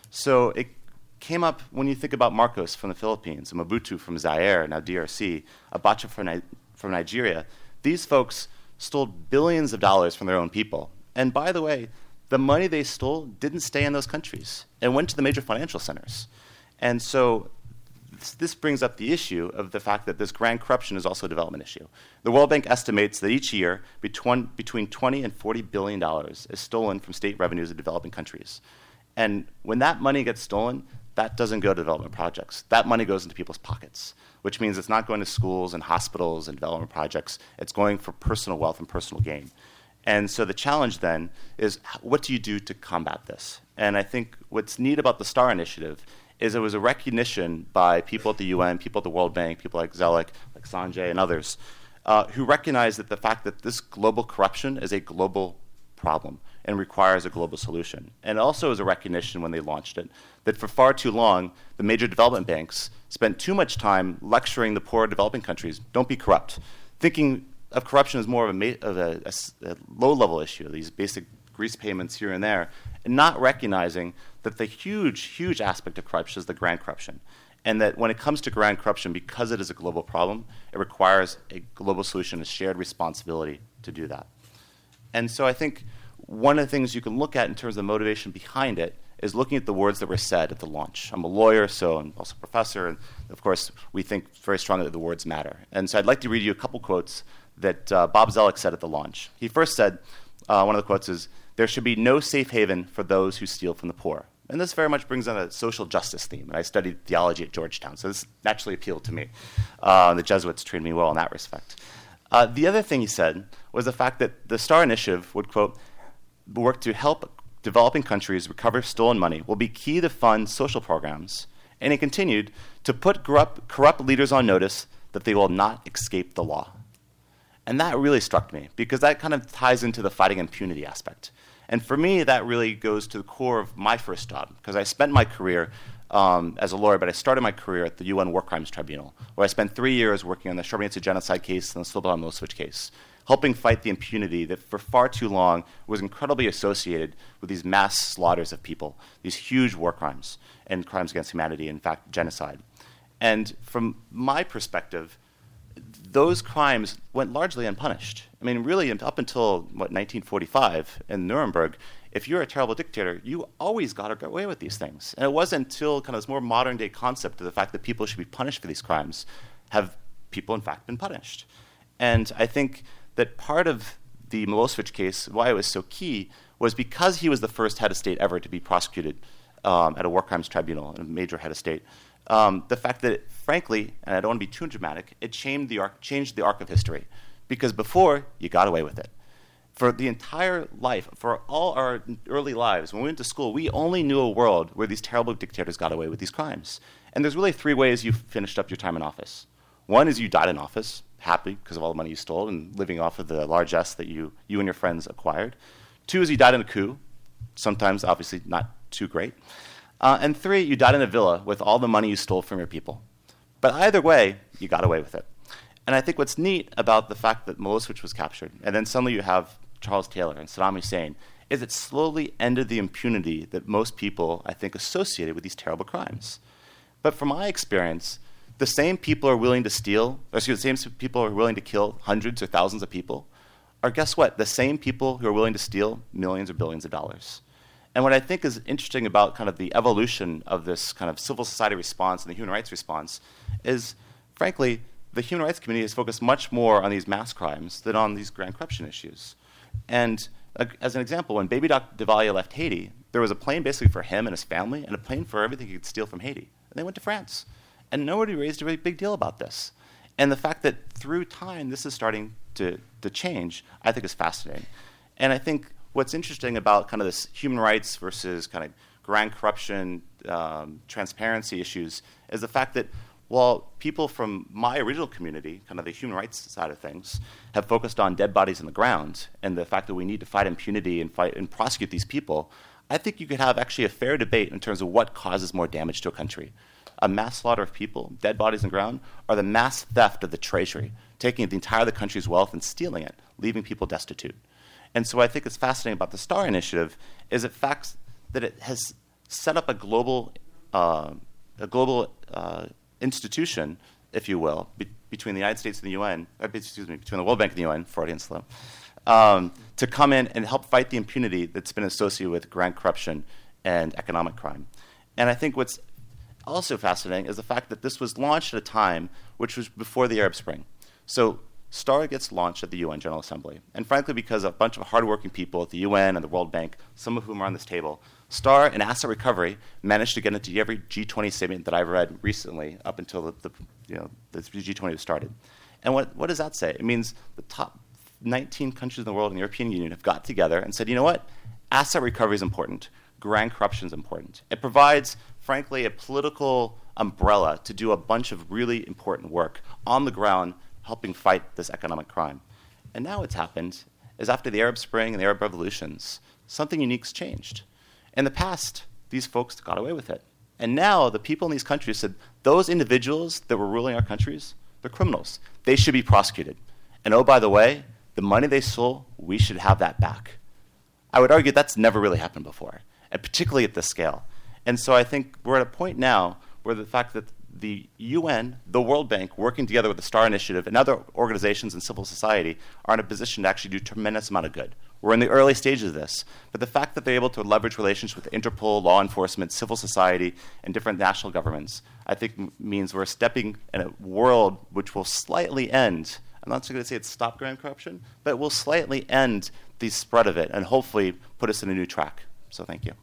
Speaker 4: So it came up when you think about Marcos from the Philippines, Mobutu from Zaire, now D R C, Abacha from, Ni- from Nigeria. These folks stole billions of dollars from their own people. And by the way, the money they stole didn't stay in those countries. It went to the major financial centers. And so this, this brings up the issue of the fact that this grand corruption is also a development issue. The World Bank estimates that each year between, between twenty and forty billion dollars is stolen from state revenues of developing countries. And when that money gets stolen, that doesn't go to development projects. That money goes into people's pockets, which means it's not going to schools and hospitals and development projects. It's going for personal wealth and personal gain. And so the challenge then is, what do you do to combat this? And I think what's neat about the STAR Initiative is it was a recognition by people at the U N, people at the World Bank, people like Zoellick, like Sanjay and others, uh, who recognize that the fact that this global corruption is a global problem and requires a global solution. And also as a recognition when they launched it, that for far too long, the major development banks spent too much time lecturing the poor developing countries, don't be corrupt, thinking of corruption as more of a, ma- of a, a, a low-level issue, these basic grease payments here and there, and not recognizing that the huge, huge aspect of corruption is the grand corruption. And that when it comes to grand corruption, because it is a global problem, it requires a global solution, a shared responsibility to do that. And so I think one of the things you can look at in terms of the motivation behind it is looking at the words that were said at the launch. I'm a lawyer, so I'm also a professor, and of course, we think very strongly that the words matter. And so I'd like to read you a couple quotes that uh, Bob Zoellick said at the launch. He first said, uh, one of the quotes is, "There should be no safe haven for those who steal from the poor." And this very much brings on a social justice theme. And I studied theology at Georgetown, so this naturally appealed to me. Uh, the Jesuits trained me well in that respect. Uh, the other thing he said was the fact that the STAR Initiative would, quote, work to help developing countries recover stolen money, will be key to fund social programs. And he continued to put corrupt, corrupt leaders on notice that they will not escape the law. And that really struck me, because that kind of ties into the fighting impunity aspect. And for me, that really goes to the core of my first job, because I spent my career um, as a lawyer, but I started my career at the U N War Crimes Tribunal, where I spent three years working on the Srebrenica genocide case and the Slobodan Milosevic case, helping fight the impunity that for far too long was incredibly associated with these mass slaughters of people, these huge war crimes and crimes against humanity, in fact, genocide. And from my perspective, those crimes went largely unpunished. I mean, really, up until, what, nineteen forty-five in Nuremberg, if you're a terrible dictator, you always got away with these things. And it wasn't until kind of this more modern-day concept of the fact that people should be punished for these crimes have people, in fact, been punished. And I think that part of the Milosevic case, why it was so key, was because he was the first head of state ever to be prosecuted um, at a war crimes tribunal, a major head of state. Um, the fact that, it, frankly, and I don't want to be too dramatic, it changed the arc, changed the arc of history. Because before, you got away with it. For the entire life, for all our early lives, when we went to school, we only knew a world where these terrible dictators got away with these crimes. And there's really three ways you finished up your time in office. One is you died in office, happy because of all the money you stole and living off of the largesse that you, you and your friends acquired. Two is you died in a coup, sometimes obviously not too great. Uh, and three, you died in a villa with all the money you stole from your people. But either way, you got away with it. And I think what's neat about the fact that Milosevic was captured, and then suddenly you have Charles Taylor and Saddam Hussein, is it slowly ended the impunity that most people, I think, associated with these terrible crimes. But from my experience, the same people are willing to steal, or excuse me, the same people are willing to kill hundreds or thousands of people, are, guess what, the same people who are willing to steal millions or billions of dollars. And what I think is interesting about kind of the evolution of this kind of civil society response and the human rights response is, frankly, the human rights community has focused much more on these mass crimes than on these grand corruption issues. And uh, as an example, when Baby Doc Duvalier left Haiti, there was a plane basically for him and his family and a plane for everything he could steal from Haiti. And they went to France. And nobody raised a really big deal about this. And the fact that through time this is starting to, to change, I think is fascinating. And I think what's interesting about kind of this human rights versus kind of grand corruption, um, transparency issues is the fact that while people from my original community, kind of the human rights side of things, have focused on dead bodies in the ground and the fact that we need to fight impunity and fight and prosecute these people, I think you could have actually a fair debate in terms of what causes more damage to a country. A mass slaughter of people, dead bodies in the ground, or the mass theft of the treasury, taking the entire of the country's wealth and stealing it, leaving people destitute. And so I think it's fascinating about the STAR Initiative is the fact that it has set up a global, uh, a global uh, institution, if you will, be- between the United States and the U N, uh, excuse me, between the World Bank and the U N, Freudian slip, um, to come in and help fight the impunity that's been associated with grand corruption and economic crime. And I think what's also fascinating is the fact that this was launched at a time which was before the Arab Spring. So STAR gets launched at the U N General Assembly. And frankly, because a bunch of hardworking people at the U N and the World Bank, some of whom are on this table, STAR and asset recovery managed to get into every G twenty statement that I've read recently up until the, the, you know, the G twenty was started. And what, what does that say? It means the top nineteen countries in the world and the European Union have got together and said, you know what? Asset recovery is important. Grand corruption is important. It provides, frankly, a political umbrella to do a bunch of really important work on the ground helping fight this economic crime. And now what's happened is after the Arab Spring and the Arab revolutions, something unique's changed. In the past, these folks got away with it. And now the people in these countries said, those individuals that were ruling our countries, they're criminals. They should be prosecuted. And oh, by the way, the money they stole, we should have that back. I would argue that's never really happened before, and particularly at this scale. And so I think we're at a point now where the fact that the U N, the World Bank, working together with the STAR Initiative and other organizations in civil society are in a position to actually do a tremendous amount of good. We're in the early stages of this, but the fact that they're able to leverage relations with Interpol, law enforcement, civil society, and different national governments, I think m- means we're stepping in a world which will slightly end. I'm not going to say it's stop grand corruption, but it will slightly end the spread of it and hopefully put us in a new track. So thank you.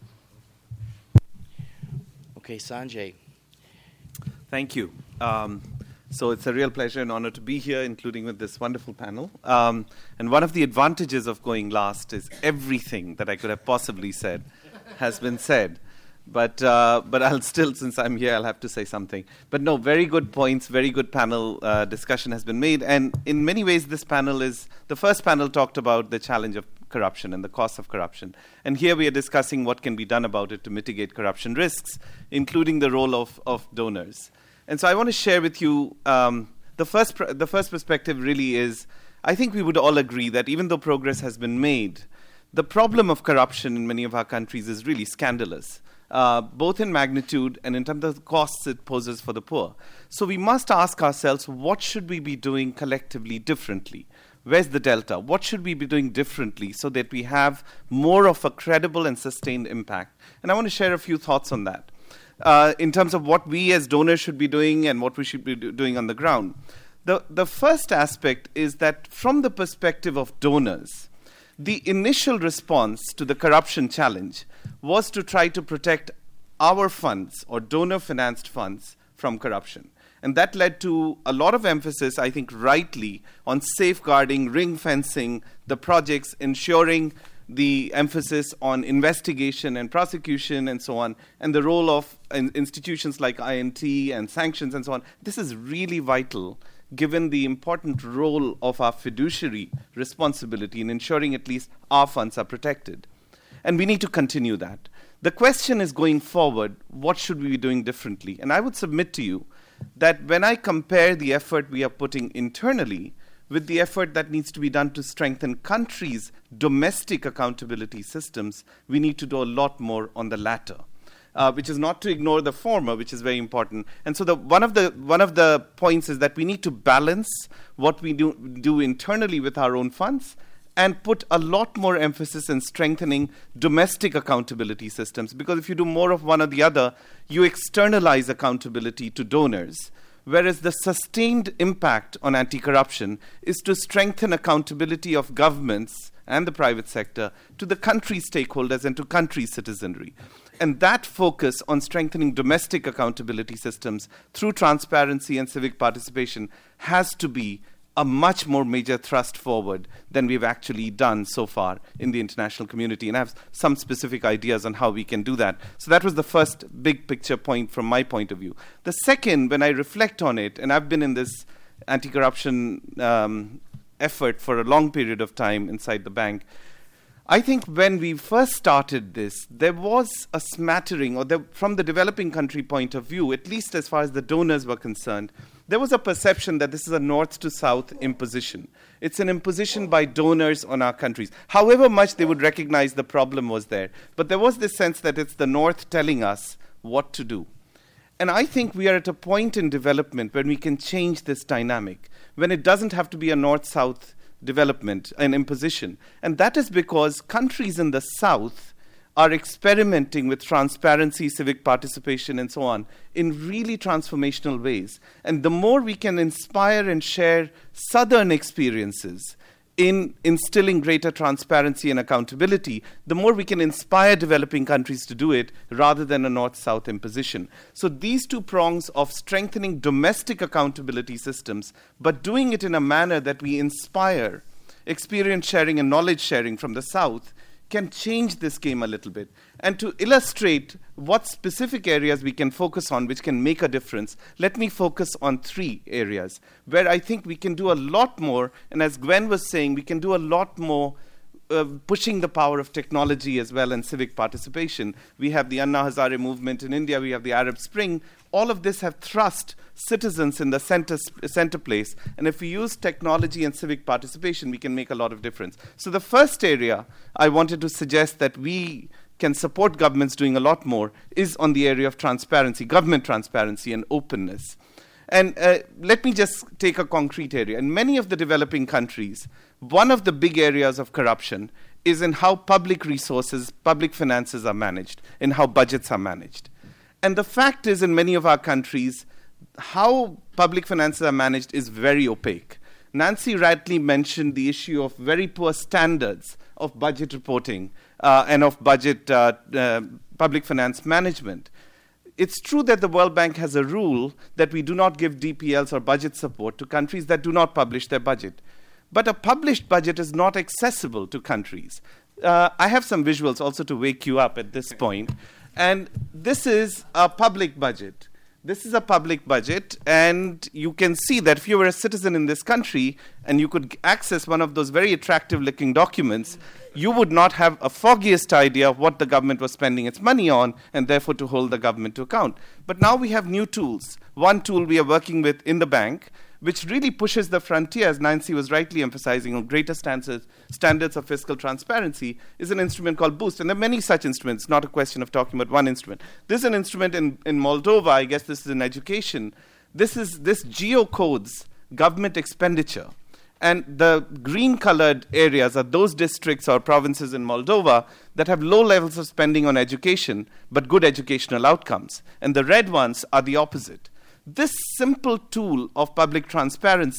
Speaker 1: Okay, Sanjay.
Speaker 5: Thank you. Um, so it's a real pleasure and honor to be here, including with this wonderful panel. Um, and one of the advantages of going last is everything that I could have possibly said has been said. But uh, but I'll still, since I'm here, I'll have to say something. But no, very good points, very good panel uh, discussion has been made. And in many ways, this panel is, the first panel talked about the challenge of corruption and the cost of corruption. And here we are discussing what can be done about it to mitigate corruption risks, including the role of, of donors. And so I want to share with you, um, the first pr- the first perspective really is, I think we would all agree that even though progress has been made, the problem of corruption in many of our countries is really scandalous. Uh, both in magnitude and in terms of the costs it poses for the poor. So we must ask ourselves, what should we be doing collectively differently? Where's the delta? What should we be doing differently so that we have more of a credible and sustained impact? And I want to share a few thoughts on that. Uh, in terms of what we as donors should be doing and what we should be do- doing on the ground. The, the first aspect is that from the perspective of donors, The initial response to the corruption challenge was to try to protect our funds or donor-financed funds from corruption. And that led to a lot of emphasis, I think rightly, on safeguarding, ring-fencing the projects, ensuring the emphasis on investigation and prosecution and so on, and the role of in- institutions like I N T and sanctions and so on. This is really vital, given the important role of our fiduciary responsibility in ensuring at least our funds are protected. And we need to continue that. The question is, going forward, what should we be doing differently? And I would submit to you that when I compare the effort we are putting internally with the effort that needs to be done to strengthen countries' domestic accountability systems, we need to do a lot more on the latter, uh, which is not to ignore the former, which is very important. And so the, one of the one of the points is that we need to balance what we do, do internally with our own funds and put a lot more emphasis in strengthening domestic accountability systems. Because if you do more of one or the other, you externalize accountability to donors. Whereas the sustained impact on anti-corruption is to strengthen accountability of governments and the private sector to the country stakeholders and to country citizenry. And that focus on strengthening domestic accountability systems through transparency and civic participation has to be a much more major thrust forward than we've actually done so far in the international community. And I have some specific ideas on how we can do that. So that was the first big picture point from my point of view. The second, when I reflect on it, and I've been in this anti-corruption um, effort for a long period of time inside the bank, I think when we first started this, there was a smattering, or the, from the developing country point of view, at least as far as the donors were concerned, there was a perception that this is a north to south imposition. It's an imposition by donors on our countries, however much they would recognize the problem was there. But there was this sense that it's the north telling us what to do. And I think we are at a point in development when we can change this dynamic, when it doesn't have to be a north-south development, an imposition. And that is because countries in the south are experimenting with transparency, civic participation, and so on in really transformational ways. And the more we can inspire and share southern experiences in instilling greater transparency and accountability, the more we can inspire developing countries to do it rather than a north-south imposition. So these two prongs of strengthening domestic accountability systems, but doing it in a manner that we inspire experience sharing and knowledge sharing from the south, can change this game a little bit. And to illustrate what specific areas we can focus on which can make a difference, let me focus on three areas where I think we can do a lot more. And as Gwen was saying, we can do a lot more uh, pushing the power of technology as well and civic participation. We have the Anna Hazare movement in India. We have the Arab Spring. All of this have thrust citizens in the center, center place. And if we use technology and civic participation, we can make a lot of difference. So the first area I wanted to suggest that we can support governments doing a lot more is on the area of transparency, government transparency and openness. And uh, let me just take a concrete area. In many of the developing countries, one of the big areas of corruption is in how public resources, public finances are managed, in how budgets are managed. And the fact is, in many of our countries, how public finances are managed is very opaque. Nancy rightly mentioned the issue of very poor standards of budget reporting uh, and of budget uh, uh, public finance management. It's true that the World Bank has a rule that we do not give D P Ls or budget support to countries that do not publish their budget. But a published budget is not accessible to countries. Uh, I have some visuals also to wake you up at this point. And this is a public budget. This is a public budget, and you can see that if you were a citizen in this country and you could access one of those very attractive-looking documents, you would not have a foggiest idea of what the government was spending its money on, and therefore to hold the government to account. But now we have new tools. One tool we are working with in the bank, which really pushes the frontier, as Nancy was rightly emphasizing, on greater standards, standards of fiscal transparency, is an instrument called Boost. And there are many such instruments, not a question of talking about one instrument. This is an instrument in, in Moldova, I guess this is in education. This is this geocodes government expenditure. And the green-colored areas are those districts or provinces in Moldova that have low levels of spending on education, but good educational outcomes. And the red ones are the opposite. This simple tool of public transparency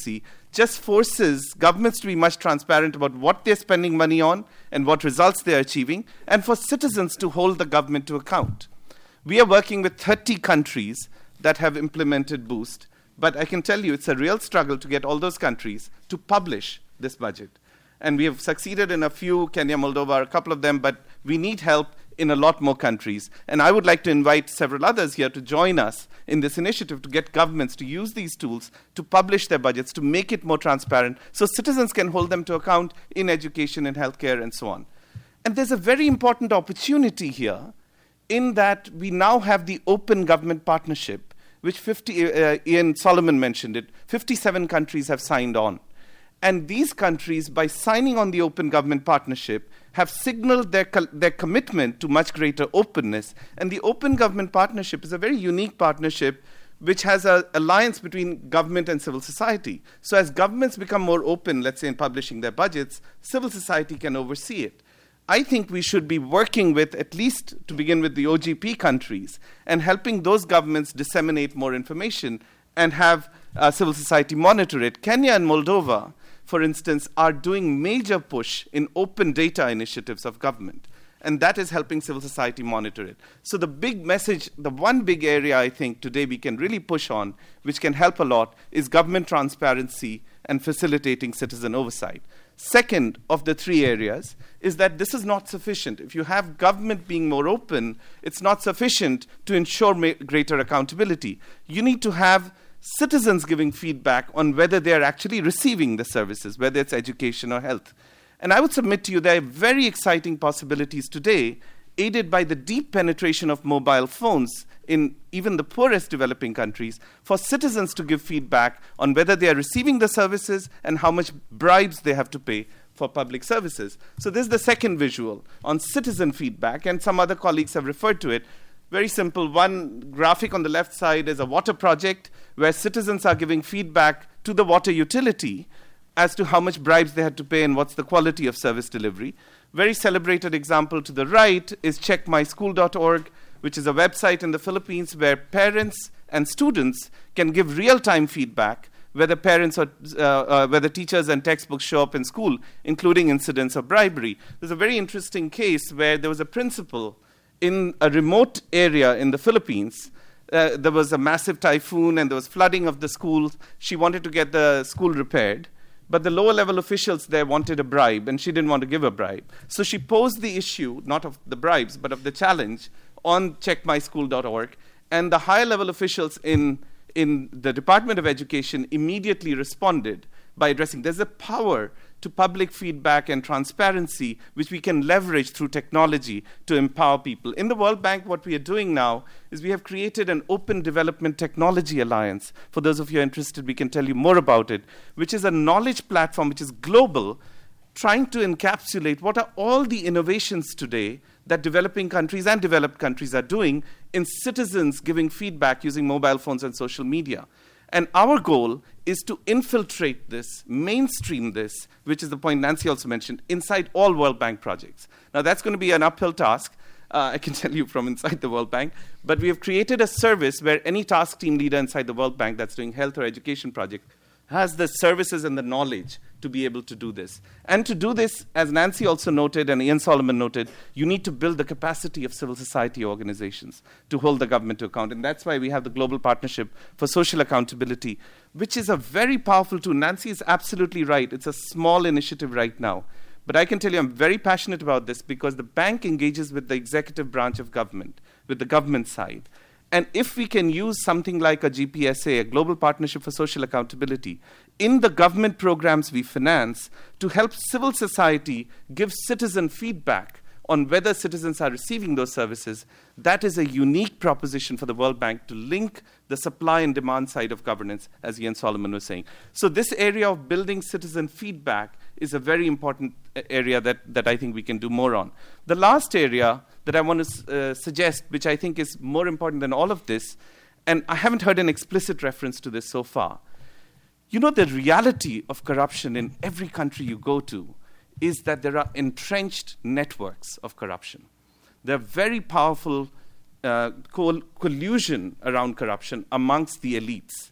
Speaker 5: just forces governments to be much transparent about what they're spending money on and what results they're achieving, and for citizens to hold the government to account. We are working with thirty countries that have implemented Boost, but I can tell you it's a real struggle to get all those countries to publish this budget. And we have succeeded in a few, Kenya, Moldova, a couple of them, but we need help in a lot more countries. And I would like to invite several others here to join us in this initiative to get governments to use these tools to publish their budgets, to make it more transparent, so citizens can hold them to account in education and healthcare and so on. And there's a very important opportunity here in that we now have the Open Government Partnership, which fifty, uh, Ian Solomon mentioned it, fifty-seven countries have signed on. And these countries, by signing on the Open Government Partnership, have signaled their, co- their commitment to much greater openness. And the Open Government Partnership is a very unique partnership which has an alliance between government and civil society. So as governments become more open, let's say in publishing their budgets, civil society can oversee it. I think we should be working with, at least to begin with, the O G P countries and helping those governments disseminate more information and have uh, civil society monitor it. Kenya and Moldova, for instance, are doing major push in open data initiatives of government. And that is helping civil society monitor it. So the big message, the one big area I think today we can really push on, which can help a lot, is government transparency and facilitating citizen oversight. Second of the three areas is that this is not sufficient. If you have government being more open, it's not sufficient to ensure ma- greater accountability. You need to have citizens giving feedback on whether they are actually receiving the services, whether it's education or health. And I would submit to you there are very exciting possibilities today, aided by the deep penetration of mobile phones in even the poorest developing countries, for citizens to give feedback on whether they are receiving the services and how much bribes they have to pay for public services. So this is the second visual on citizen feedback, and some other colleagues have referred to it. Very simple. One graphic on the left side is a water project where citizens are giving feedback to the water utility as to how much bribes they had to pay and what's the quality of service delivery. Very celebrated example to the right is check my school dot org, which is a website in the Philippines where parents and students can give real-time feedback whether parents or uh, uh, whether teachers and textbooks show up in school, including incidents of bribery. There's a very interesting case where there was a principal in a remote area in the Philippines. Uh, there was a massive typhoon and there was flooding of the school. She wanted to get the school repaired, but the lower level officials there wanted a bribe, and she didn't want to give a bribe. So she posed the issue, not of the bribes, but of the challenge, on check my school dot org, and the higher level officials in, in the Department of Education immediately responded by addressing. There's a power to public feedback and transparency which we can leverage through technology to empower people. In the World Bank, what we are doing now is we have created an Open Development Technology Alliance. For those of you interested, we can tell you more about it, which is a knowledge platform which is global, trying to encapsulate what are all the innovations today that developing countries and developed countries are doing in citizens giving feedback using mobile phones and social media. And our goal is to infiltrate this, mainstream this, which is the point Nancy also mentioned, inside all World Bank projects. Now, that's going to be an uphill task, uh, I can tell you from inside the World Bank, but we have created a service where any task team leader inside the World Bank that's doing health or education project has the services and the knowledge to be able to do this. And to do this, as Nancy also noted and Ian Solomon noted, you need to build the capacity of civil society organizations to hold the government to account. And that's why we have the Global Partnership for Social Accountability, which is a very powerful tool. Nancy is absolutely right. It's a small initiative right now. But I can tell you I'm very passionate about this because the bank engages with the executive branch of government, with the government side. And if we can use something like a G P S A, a Global Partnership for Social Accountability, in the government programs we finance to help civil society give citizen feedback on whether citizens are receiving those services, that is a unique proposition for the World Bank to link the supply and demand side of governance, as Ian Solomon was saying. So this area of building citizen feedback is a very important area that, that I think we can do more on. The last area that I want to uh, suggest, which I think is more important than all of this, and I haven't heard an explicit reference to this so far. You know, the reality of corruption in every country you go to is that there are entrenched networks of corruption. There are very powerful uh, co- collusion around corruption amongst the elites.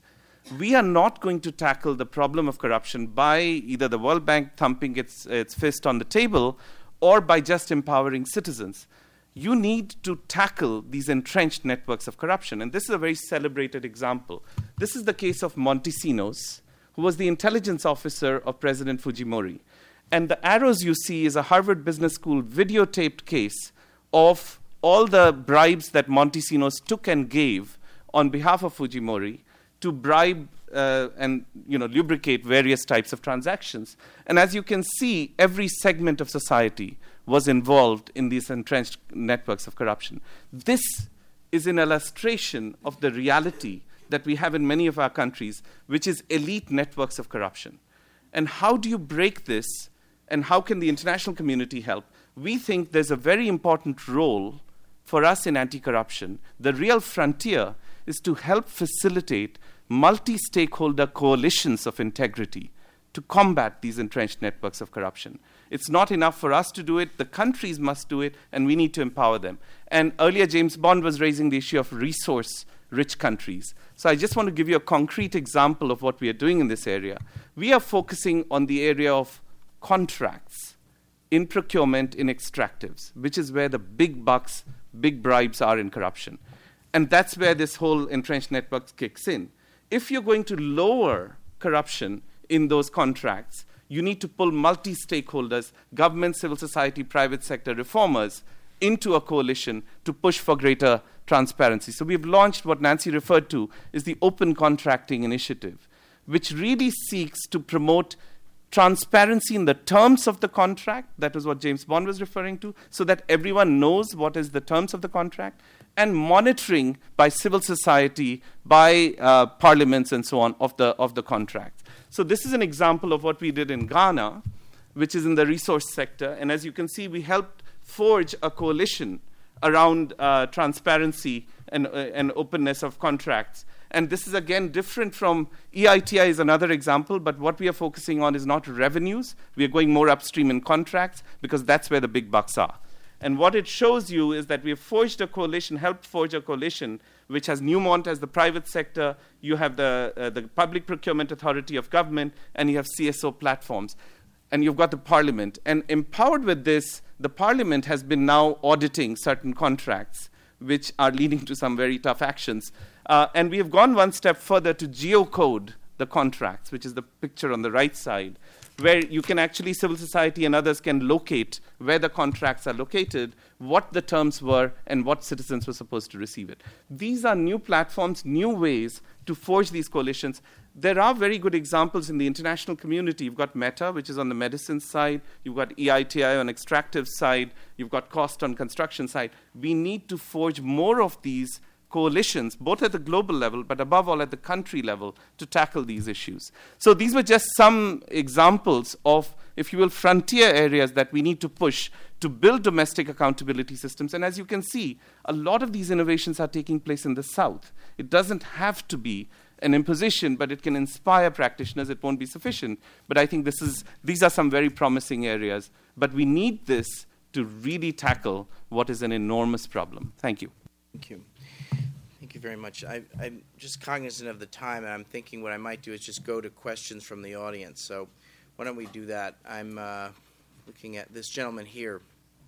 Speaker 5: we are not going to tackle the problem of corruption by either the World Bank thumping its, its fist on the table or by just empowering citizens. You need to tackle these entrenched networks of corruption. And this is a very celebrated example. This is the case of Montesinos, who was the intelligence officer of President Fujimori. And the arrows you see is a Harvard Business School videotaped case of all the bribes that Montesinos took and gave on behalf of Fujimori to bribe uh, and you know, lubricate various types of transactions. And as you can see, every segment of society was involved in these entrenched networks of corruption. This is an illustration of the reality that we have in many of our countries, which is elite networks of corruption. And how do you break this, and how can the international community help? We think there's a very important role for us in anti-corruption. The real frontier is to help facilitate multi-stakeholder coalitions of integrity to combat these entrenched networks of corruption. It's not enough for us to do it, the countries must do it, and we need to empower them. And earlier James Bond was raising the issue of resource-rich countries. So I just want to give you a concrete example of what we are doing in this area. We are focusing on the area of contracts in procurement, in extractives, which is where the big bucks, big bribes are in corruption. And that's where this whole entrenched network kicks in. If you're going to lower corruption in those contracts, you need to pull multi-stakeholders, government, civil society, private sector reformers into a coalition to push for greater transparency. So we've launched what Nancy referred to is the Open Contracting Initiative, which really seeks to promote transparency in the terms of the contract. That is what James Bond was referring to, so that everyone knows what is the terms of the contract, and monitoring by civil society, by uh, parliaments and so on of the, of the contracts. So this is an example of what we did in Ghana, which is in the resource sector. And as you can see, we helped forge a coalition around uh, transparency and, uh, and openness of contracts. And this is, again, different from E I T I is another example, but what we are focusing on is not revenues. We are going more upstream in contracts because that's where the big bucks are. And what it shows you is that we have forged a coalition, helped forge a coalition, which has Newmont as the private sector, you have the, uh, the Public Procurement Authority of government, and you have C S O platforms. And you've got the parliament. And empowered with this, the parliament has been now auditing certain contracts, which are leading to some very tough actions. Uh, and we have gone one step further to geocode the contracts, which is the picture on the right side, where you can actually, civil society and others can locate where the contracts are located, what the terms were, and what citizens were supposed to receive it. These are new platforms, new ways to forge these coalitions. There are very good examples in the international community. You've got Meta, which is on the medicine side. You've got E I T I on extractive side. You've got COST on construction side. We need to forge more of these coalitions, both at the global level, but above all at the country level, to tackle these issues. So these were just some examples of, if you will, frontier areas that we need to push to build domestic accountability systems. And as you can see, a lot of these innovations are taking place in the South. It doesn't have to be an imposition, but it can inspire practitioners. It won't be sufficient. But I think this is, these are some very promising areas. But we need this to really tackle what is an enormous problem. Thank you.
Speaker 1: Thank you. Thank you very much. I, I'm just cognizant of the time, and I'm thinking what I might do is just go to questions from the audience. So why don't we do that? I'm uh, looking at this gentleman here.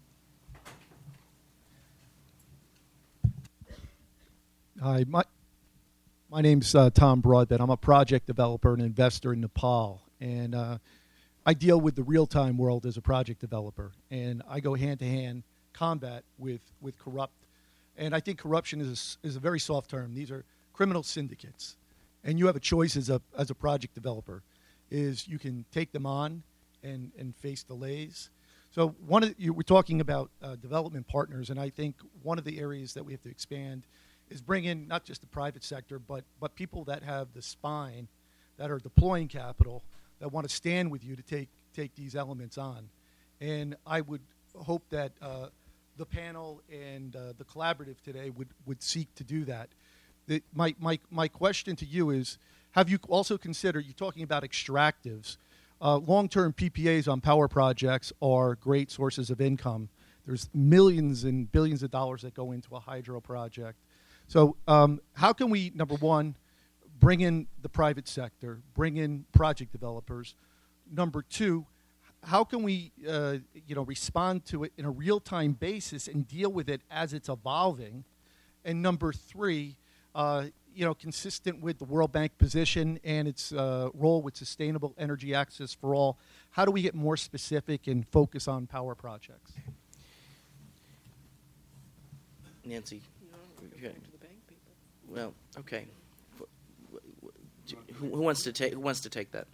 Speaker 6: Hi, my, my name's uh, Tom Broadbent. I'm a project developer and investor in Nepal, and uh, I deal with the real-time world as a project developer, and I go hand-to-hand combat with, with corrupt. And I think corruption is a, is a very soft term. These are criminal syndicates. And you have a choice as a, as a project developer, is you can take them on and, and face delays. So one of the, you, we're talking about uh, development partners, and I think one of the areas that we have to expand is bring in not just the private sector, but, but people that have the spine, that are deploying capital, that want to stand with you to take, take these elements on. And I would hope that uh, the panel and uh, the collaborative today would, would seek to do that. The, my, my, my question to you is, have you also considered, you're talking about extractives, uh, long-term P P As on power projects are great sources of income. There's millions and billions of dollars that go into a hydro project. So um, how can we, number one, bring in the private sector, bring in project developers. Number two, how can we, uh, you know, respond to it in a real-time basis and deal with it as it's evolving? And number three, uh, you know, consistent with the World Bank position and its uh, role with sustainable energy access for all, how do we get more specific and focus on power projects?
Speaker 1: Nancy. Okay. Well, okay. Who, who wants to take? Who wants to take that?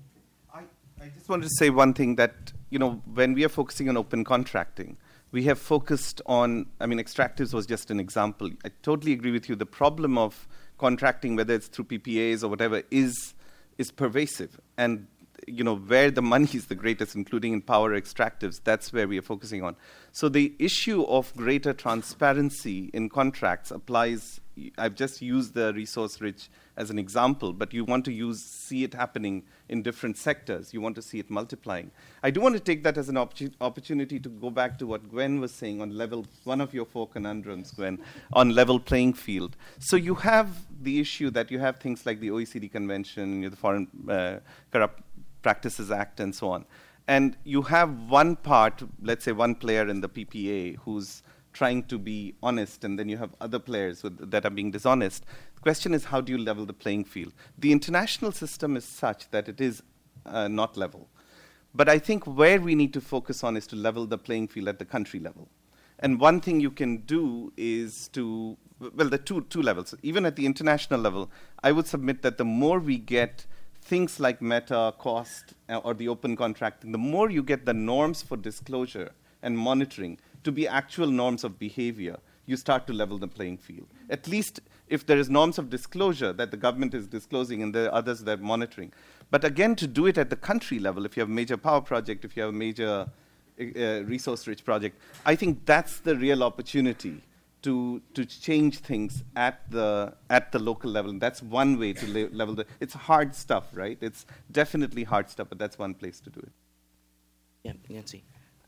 Speaker 5: I, I just wanted to say one thing that, you know, when we are focusing on open contracting, we have focused on, I mean, extractives was just an example. I totally agree with you. The problem of contracting, whether it's through P P As or whatever, is is pervasive. And, you know, where the money is the greatest, including in power extractives, that's where we are focusing on. So the issue of greater transparency in contracts applies. I've just used the resource-rich as an example, but you want to use see it happening in different sectors. You want to see it multiplying. I do want to take that as an opportu- opportunity to go back to what Gwen was saying on level, one of your four conundrums, Gwen, on level playing field. So you have the issue that you have things like the O E C D Convention, the Foreign uh, Corrupt Practices Act, and so on. And you have one part, let's say one player in the P P A who's trying to be honest, and then you have other players with, that are being dishonest. The question is, how do you level the playing field? The international system is such that it is uh, not level. But I think where we need to focus on is to level the playing field at the country level. And one thing you can do is to, well, the two, two levels. Even at the international level, I would submit that the more we get things like meta, cost, uh, or the open contracting, the more you get the norms for disclosure and monitoring to be actual norms of behavior, you start to level the playing field. At least if there is norms of disclosure that the government is disclosing and there are others that are monitoring. But again, to do it at the country level, if you have a major power project, if you have a major uh, resource-rich project, I think that's the real opportunity to to change things at the at the local level. And that's one way to le- level the... It's hard stuff, right? It's definitely hard stuff, but that's one place to do it.
Speaker 1: Yeah, Nancy.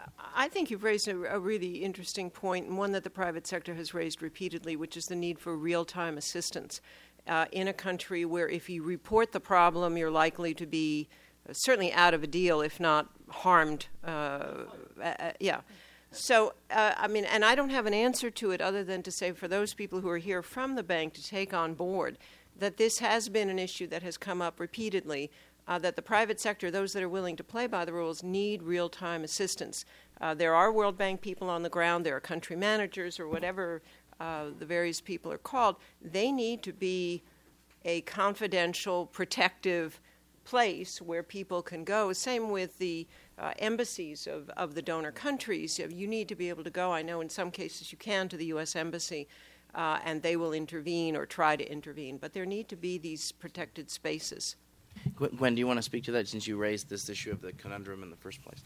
Speaker 2: I think you've raised a, a really interesting point, and one that the private sector has raised repeatedly, which is the need for real-time assistance uh, in a country where if you report the problem, you're likely to be uh, certainly out of a deal, if not harmed. Uh, uh, yeah. So, uh, I mean, and I don't have an answer to it other than to say for those people who are here from the bank to take on board that this has been an issue that has come up repeatedly. Uh, that the private sector, those that are willing to play by the rules, need real-time assistance. Uh, there are World Bank people on the ground. There are country managers or whatever uh, the various people are called. They need to be a confidential, protective place where people can go. Same with the uh, embassies of, of the donor countries. You need to be able to go. I know in some cases you can to the U S Embassy, uh, and they will intervene or try to intervene. But there need to be these protected spaces.
Speaker 1: Gwen, do you want to speak to that since you raised this issue of the conundrum in the first place?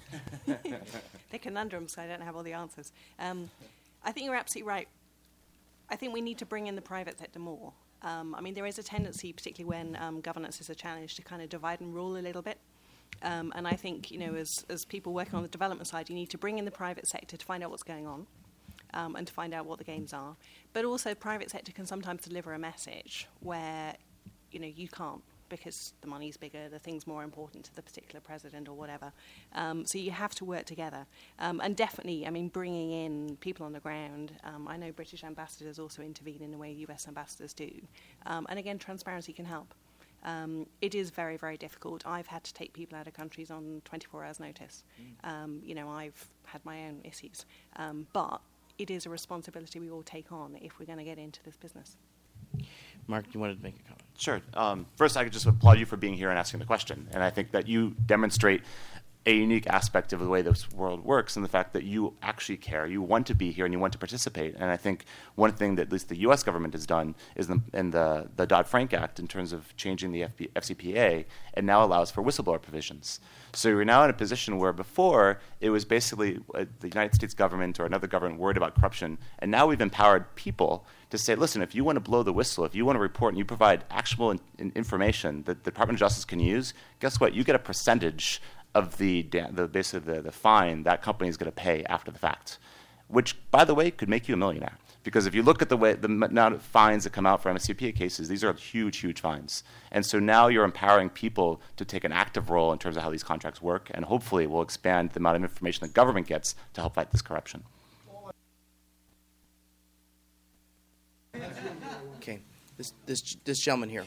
Speaker 3: The conundrums, I don't have all the answers. Um, I think you're absolutely right. I think we need to bring in the private sector more. Um, I mean, there is a tendency, particularly when um, governance is a challenge, to kind of divide and rule a little bit. Um, and I think, you know, as, as people working on the development side, you need to bring in the private sector to find out what's going on um, and to find out what the games are. But also, private sector can sometimes deliver a message where, you know, you can't, because the money's bigger, the thing's more important to the particular president or whatever. Um, so you have to work together. Um, and definitely, I mean, bringing in people on the ground. Um, I know British ambassadors also intervene in the way U S ambassadors do. Um, and again, transparency can help. Um, it is very, very difficult. I've had to take people out of countries on twenty-four hours notice. Mm. Um, you know, I've had my own issues. Um, but it is a responsibility we all take on if we're going to get into this business.
Speaker 1: Mark, you wanted to make a comment?
Speaker 4: Sure. Um, first, I could just applaud you for being here and asking the question. And I think that you demonstrate a unique aspect of the way this world works and the fact that you actually care. You want to be here and you want to participate. And I think one thing that at least the U S government has done is in the, in the, the Dodd-Frank Act in terms of changing the F B, F C P A, it now allows for whistleblower provisions. So you're now in a position where before it was basically uh, the United States government or another government worried about corruption, and now we've empowered people to say, listen, if you want to blow the whistle, if you want to report and you provide actionable in, in information that the Department of Justice can use, guess what? You get a percentage of the, the basically the, the fine that company is going to pay after the fact, which, by the way, could make you a millionaire. Because if you look at the way the amount of fines that come out for M S C P A cases, these are huge, huge fines. And so now you're empowering people to take an active role in terms of how these contracts work, and hopefully will expand the amount of information the government gets to help fight this corruption.
Speaker 1: Okay, this this this gentleman here.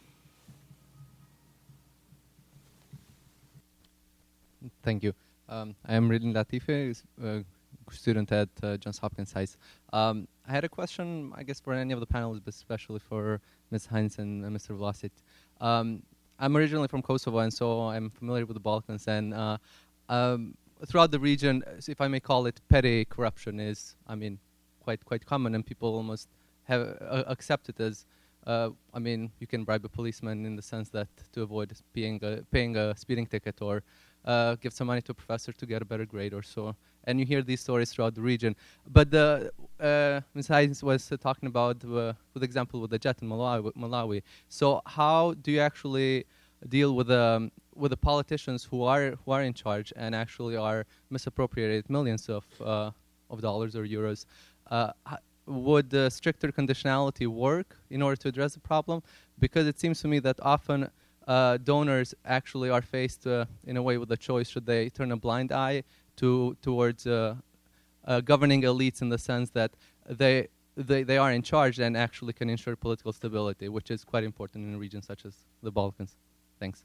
Speaker 7: Thank you. Um, I am Ridin Latifi, a student at uh, Johns Hopkins Heights. Um, I had a question, I guess, for any of the panelists, but especially for Miz Heinz and uh, Mister Vlasic. Um, I'm originally from Kosovo, and so I'm familiar with the Balkans. And uh, um, throughout the region, if I may call it, petty corruption is, I mean, quite quite common, and people almost have uh, accept it as, uh, I mean, you can bribe a policeman in the sense that to avoid paying a, paying a speeding ticket, or uh, give some money to a professor to get a better grade or so. And you hear these stories throughout the region. But the, uh, Miz Hines was uh, talking about, uh, with example, with the jet in Malawi, Malawi. So how do you actually deal with um, with the politicians who are who are in charge and actually are misappropriated millions of uh, of dollars or euros? Uh, would the stricter conditionality work in order to address the problem? Because it seems to me that often uh, donors actually are faced uh, in a way with a choice: should they turn a blind eye to towards uh, uh, governing elites, in the sense that they, they they are in charge and actually can ensure political stability, which is quite important in a region such as the Balkans. Thanks.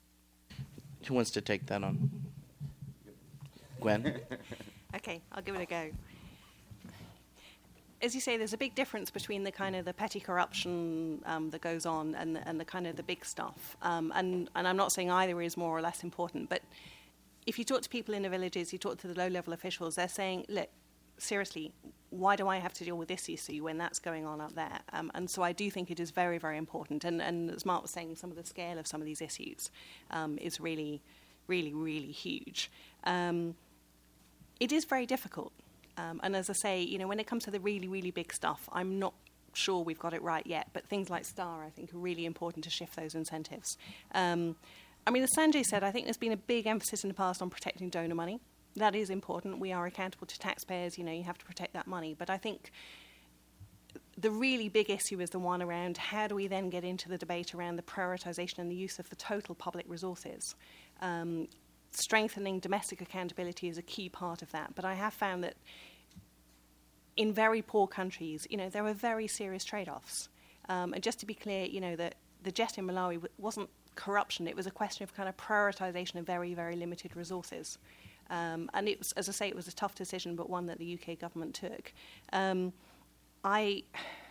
Speaker 1: Who wants to take that on? Gwen?
Speaker 3: Okay, I'll give it a go. As you say, there's a big difference between the kind of the petty corruption um, that goes on and the, and the kind of the big stuff. Um, and, and I'm not saying either is more or less important, but if you talk to people in the villages, you talk to the low-level officials, they're saying, look, seriously, why do I have to deal with this issue when that's going on up there? Um, and so I do think it is very, very important. And, and as Mark was saying, some of the scale of some of these issues um, is really, really, really huge. Um, it is very difficult. Um, and as I say, you know, when it comes to the really, really big stuff, I'm not sure we've got it right yet. But things like STAR, I think, are really important to shift those incentives. Um, I mean, as Sanjay said, I think there's been a big emphasis in the past on protecting donor money. That is important. We are accountable to taxpayers. You know, you have to protect that money. But I think the really big issue is the one around how do we then get into the debate around the prioritization and the use of the total public resources. Um, strengthening domestic accountability is a key part of that. But I have found that in very poor countries, you know, there are very serious trade-offs. Um, and just to be clear, you know, that the jet in Malawi w- wasn't corruption. It was a question of kind of prioritization of very, very limited resources. Um, and it was, as I say, it was a tough decision, but one that the U K government took. Um, I,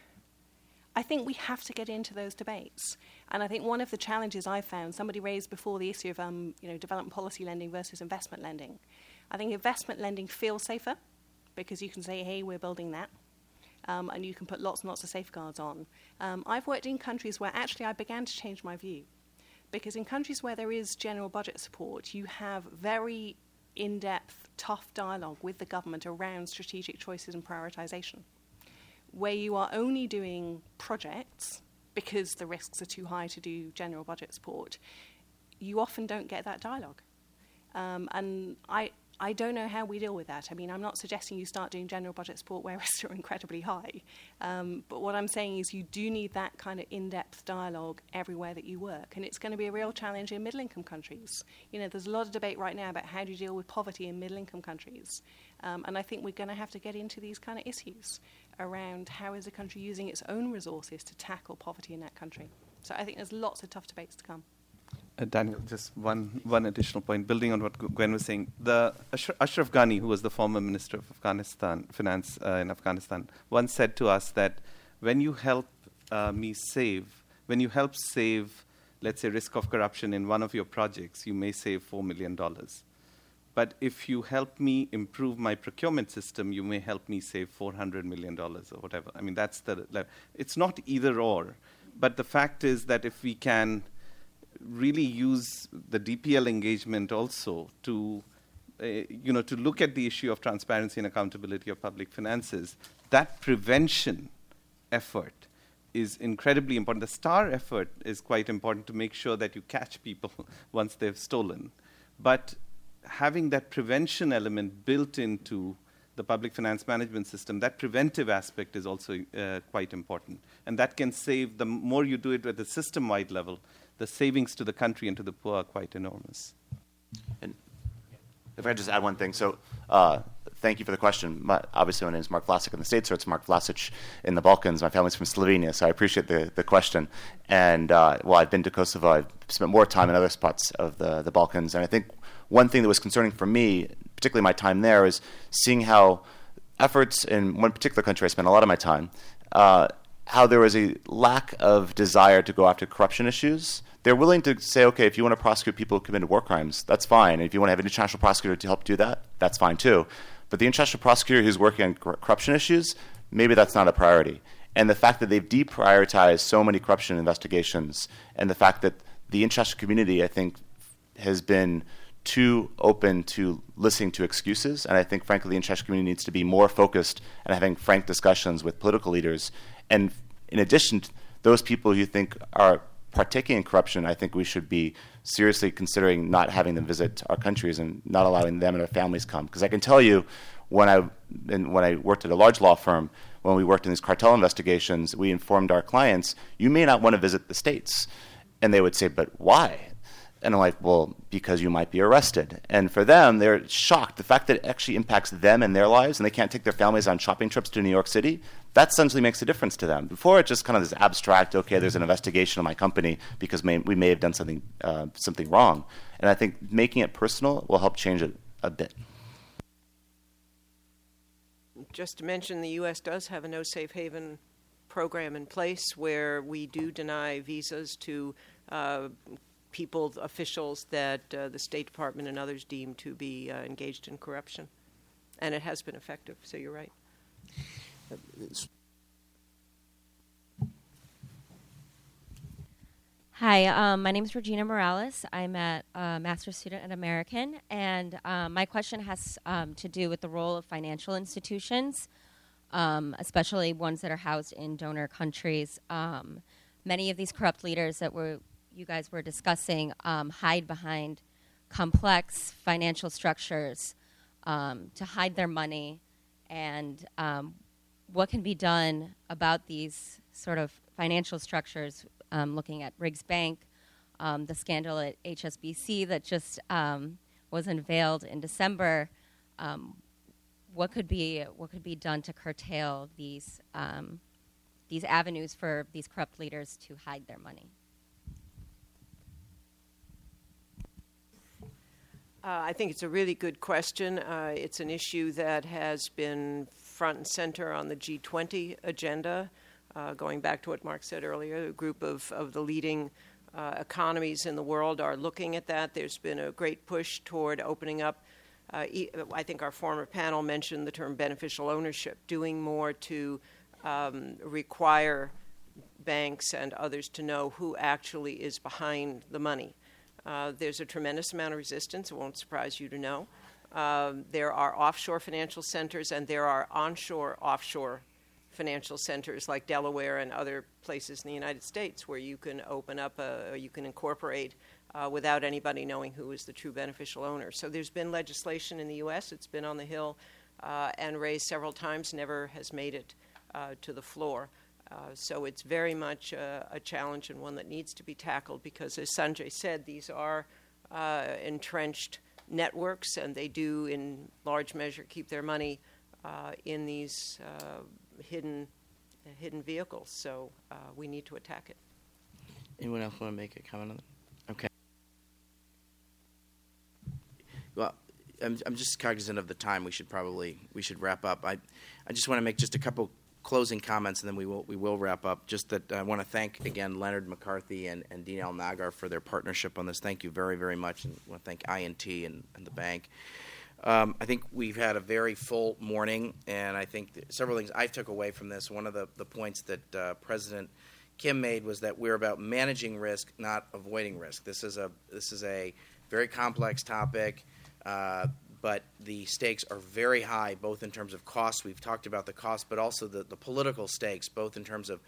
Speaker 3: I think we have to get into those debates. And I think one of the challenges I found, somebody raised before the issue of um, you know, development policy lending versus investment lending. I think investment lending feels safer because you can say, hey, we're building that. Um, and you can put lots and lots of safeguards on. Um, I've worked in countries where actually I began to change my view. Because in countries where there is general budget support, you have very in-depth, tough dialogue with the government around strategic choices and prioritization. Where you are only doing projects because the risks are too high to do general budget support, you often don't get that dialogue. Um, and I, I don't know how we deal with that. I mean, I'm not suggesting you start doing general budget support where risks are incredibly high. Um, but what I'm saying is you do need that kind of in-depth dialogue everywhere that you work. And it's going to be a real challenge in middle-income countries. You know, there's a lot of debate right now about how do you deal with poverty in middle-income countries. Um, and I think we're going to have to get into these kind of issues around how is a country using its own resources to tackle poverty in that country. So I think there's lots of tough debates to come.
Speaker 5: Uh, Daniel, just one, one additional point, building on what Gwen was saying. The Ashraf, Ashraf Ghani, who was the former minister of Afghanistan, finance uh, in Afghanistan, once said to us that when you help uh, me save, when you help save, let's say, risk of corruption in one of your projects, you may save four million dollars. But if you help me improve my procurement system, you may help me save four hundred million dollars or whatever. I mean, that's the level. It's not either or. But the fact is that if we can really use the D P L engagement also to, uh, you know, to look at the issue of transparency and accountability of public finances, that prevention effort is incredibly important. The STAR effort is quite important to make sure that you catch people once they've stolen. But having that prevention element built into the public finance management system, that preventive aspect is also uh, quite important. And that can save, the more you do it at the system-wide level, the savings to the country and to the poor are quite enormous.
Speaker 4: And if I could just add one thing. So uh, thank you for the question. My, obviously, my name is Mark Vlasic in the States, so it's Mark Vlasic in the Balkans. My family's from Slovenia, so I appreciate the, the question. And uh, while I've been to Kosovo, I've spent more time in other spots of the, the Balkans. And I think one thing that was concerning for me, particularly my time there, is seeing how efforts in one particular country I spent a lot of my time, uh, how there was a lack of desire to go after corruption issues. They're willing to say, okay, if you want to prosecute people who committed war crimes, that's fine. And if you want to have an international prosecutor to help do that, that's fine too. But the international prosecutor who's working on cor- corruption issues, maybe that's not a priority. And the fact that they've deprioritized so many corruption investigations, and the fact that the international community, I think, has been too open to listening to excuses. And I think, frankly, the international community needs to be more focused on having frank discussions with political leaders. And in addition, those people you think are partaking in corruption, I think we should be seriously considering not having them visit our countries and not allowing them and their families come. Because I can tell you, when I and when I worked at a large law firm, when we worked in these cartel investigations, we informed our clients, you may not want to visit the States. And they would say, but why? And I'm like, well, because you might be arrested. And for them, they're shocked. The fact that it actually impacts them and their lives, and they can't take their families on shopping trips to New York City, that essentially makes a difference to them. Before, it's just kind of this abstract, okay, there's an investigation of my company because may, we may have done something uh, something wrong. And I think making it personal will help change it a bit.
Speaker 2: Just to mention, the U S does have a no safe haven program in place where we do deny visas to uh, people, officials that uh, the State Department and others deem to be uh, engaged in corruption. And it has been effective, so you're right.
Speaker 8: Hi, um, my name is Regina Morales. I'm a uh, master's student at American, and um, my question has um, to do with the role of financial institutions, um, especially ones that are housed in donor countries. Um, many of these corrupt leaders that were you guys were discussing um, hide behind complex financial structures um, to hide their money, and um, what can be done about these sort of financial structures, um, looking at Riggs Bank, um, the scandal at H S B C that just um, was unveiled in December. Um, what could be what could be done to curtail these um, these avenues for these corrupt leaders to hide their money?
Speaker 2: Uh, I think it's a really good question. Uh, it's an issue that has been front and center on the G twenty agenda. Uh, going back to what Mark said earlier, a group of, of the leading uh, economies in the world are looking at that. There's been a great push toward opening up. Uh, e- I think our former panel mentioned the term beneficial ownership, doing more to um, require banks and others to know who actually is behind the money. Uh, there's a tremendous amount of resistance. It won't surprise you to know. Um, there are offshore financial centers, and there are onshore, offshore financial centers like Delaware and other places in the United States where you can open up, a, you can incorporate uh, without anybody knowing who is the true beneficial owner. So there's been legislation in the U S. It's been on the Hill uh, and raised several times, never has made it uh, to the floor. Uh, so it's very much uh, a challenge and one that needs to be tackled because, as Sanjay said, these are uh, entrenched networks, and they do, in large measure, keep their money uh, in these uh, hidden uh, hidden vehicles. So uh, we need to attack it.
Speaker 1: Anyone else want to make a comment on that? Okay. Well, I'm, I'm just cognizant of the time. We should probably we should wrap up. I I just want to make just a couple closing comments, and then we will we will wrap up. Just that I want to thank again Leonard McCarthy and, and Dean L. Nagar for their partnership on this. Thank you very, very much, and I want to thank I N T and, and the bank. Um, I think we've had a very full morning, and I think several things I took away from this. One of the, the points that uh, President Kim made was that we're about managing risk, not avoiding risk. This is a this is a very complex topic. Uh, But the stakes are very high, both in terms of cost. We've talked about the cost, but also the, the political stakes, both in terms of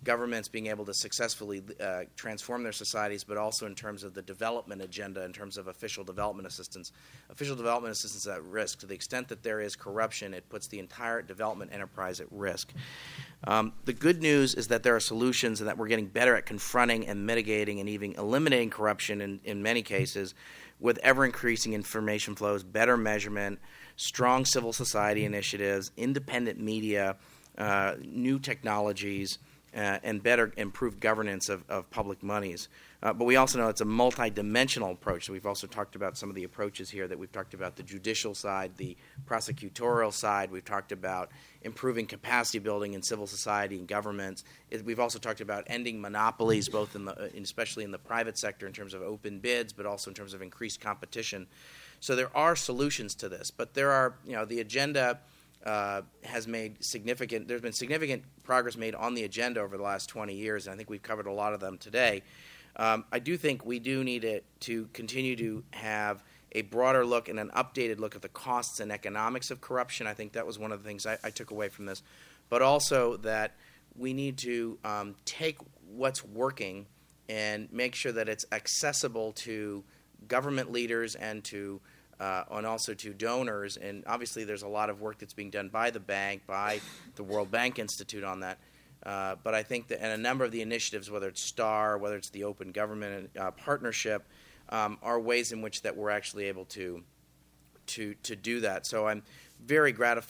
Speaker 1: governments being able to successfully uh, transform their societies, but also in terms of the development agenda, in terms of official development assistance. Official development assistance is at risk. To the extent that there is corruption, it puts the entire development enterprise at risk. Um, the good news is that there are solutions and that we're getting better at confronting and mitigating and even eliminating corruption in, in many cases with ever-increasing information flows, better measurement, strong civil society initiatives, independent media, uh, new technologies, Uh, and better improved governance of, of public monies. Uh, but we also know it's a multi-dimensional approach. So we've also talked about some of the approaches here that we've talked about, the judicial side, the prosecutorial side. We've talked about improving capacity building in civil society and governments. It, we've also talked about ending monopolies, both in the, uh, especially in the private sector in terms of open bids, but also in terms of increased competition. So there are solutions to this, but there are, you know, the agenda Uh, has made significant, there's been significant progress made on the agenda over the last twenty years, and I think we've covered a lot of them today. Um, I do think we do need it to continue to have a broader look and an updated look at the costs and economics of corruption. I think that was one of the things I, I took away from this. But also that we need to um, take what's working and make sure that it's accessible to government leaders and to Uh, and also to donors, and obviously there's a lot of work that's being done by the bank, by the World Bank Institute on that. Uh, but I think that, and a number of the initiatives, whether it's STAR, whether it's the Open Government uh, Partnership, um, are ways in which that we're actually able to to to do that. So I'm very gratified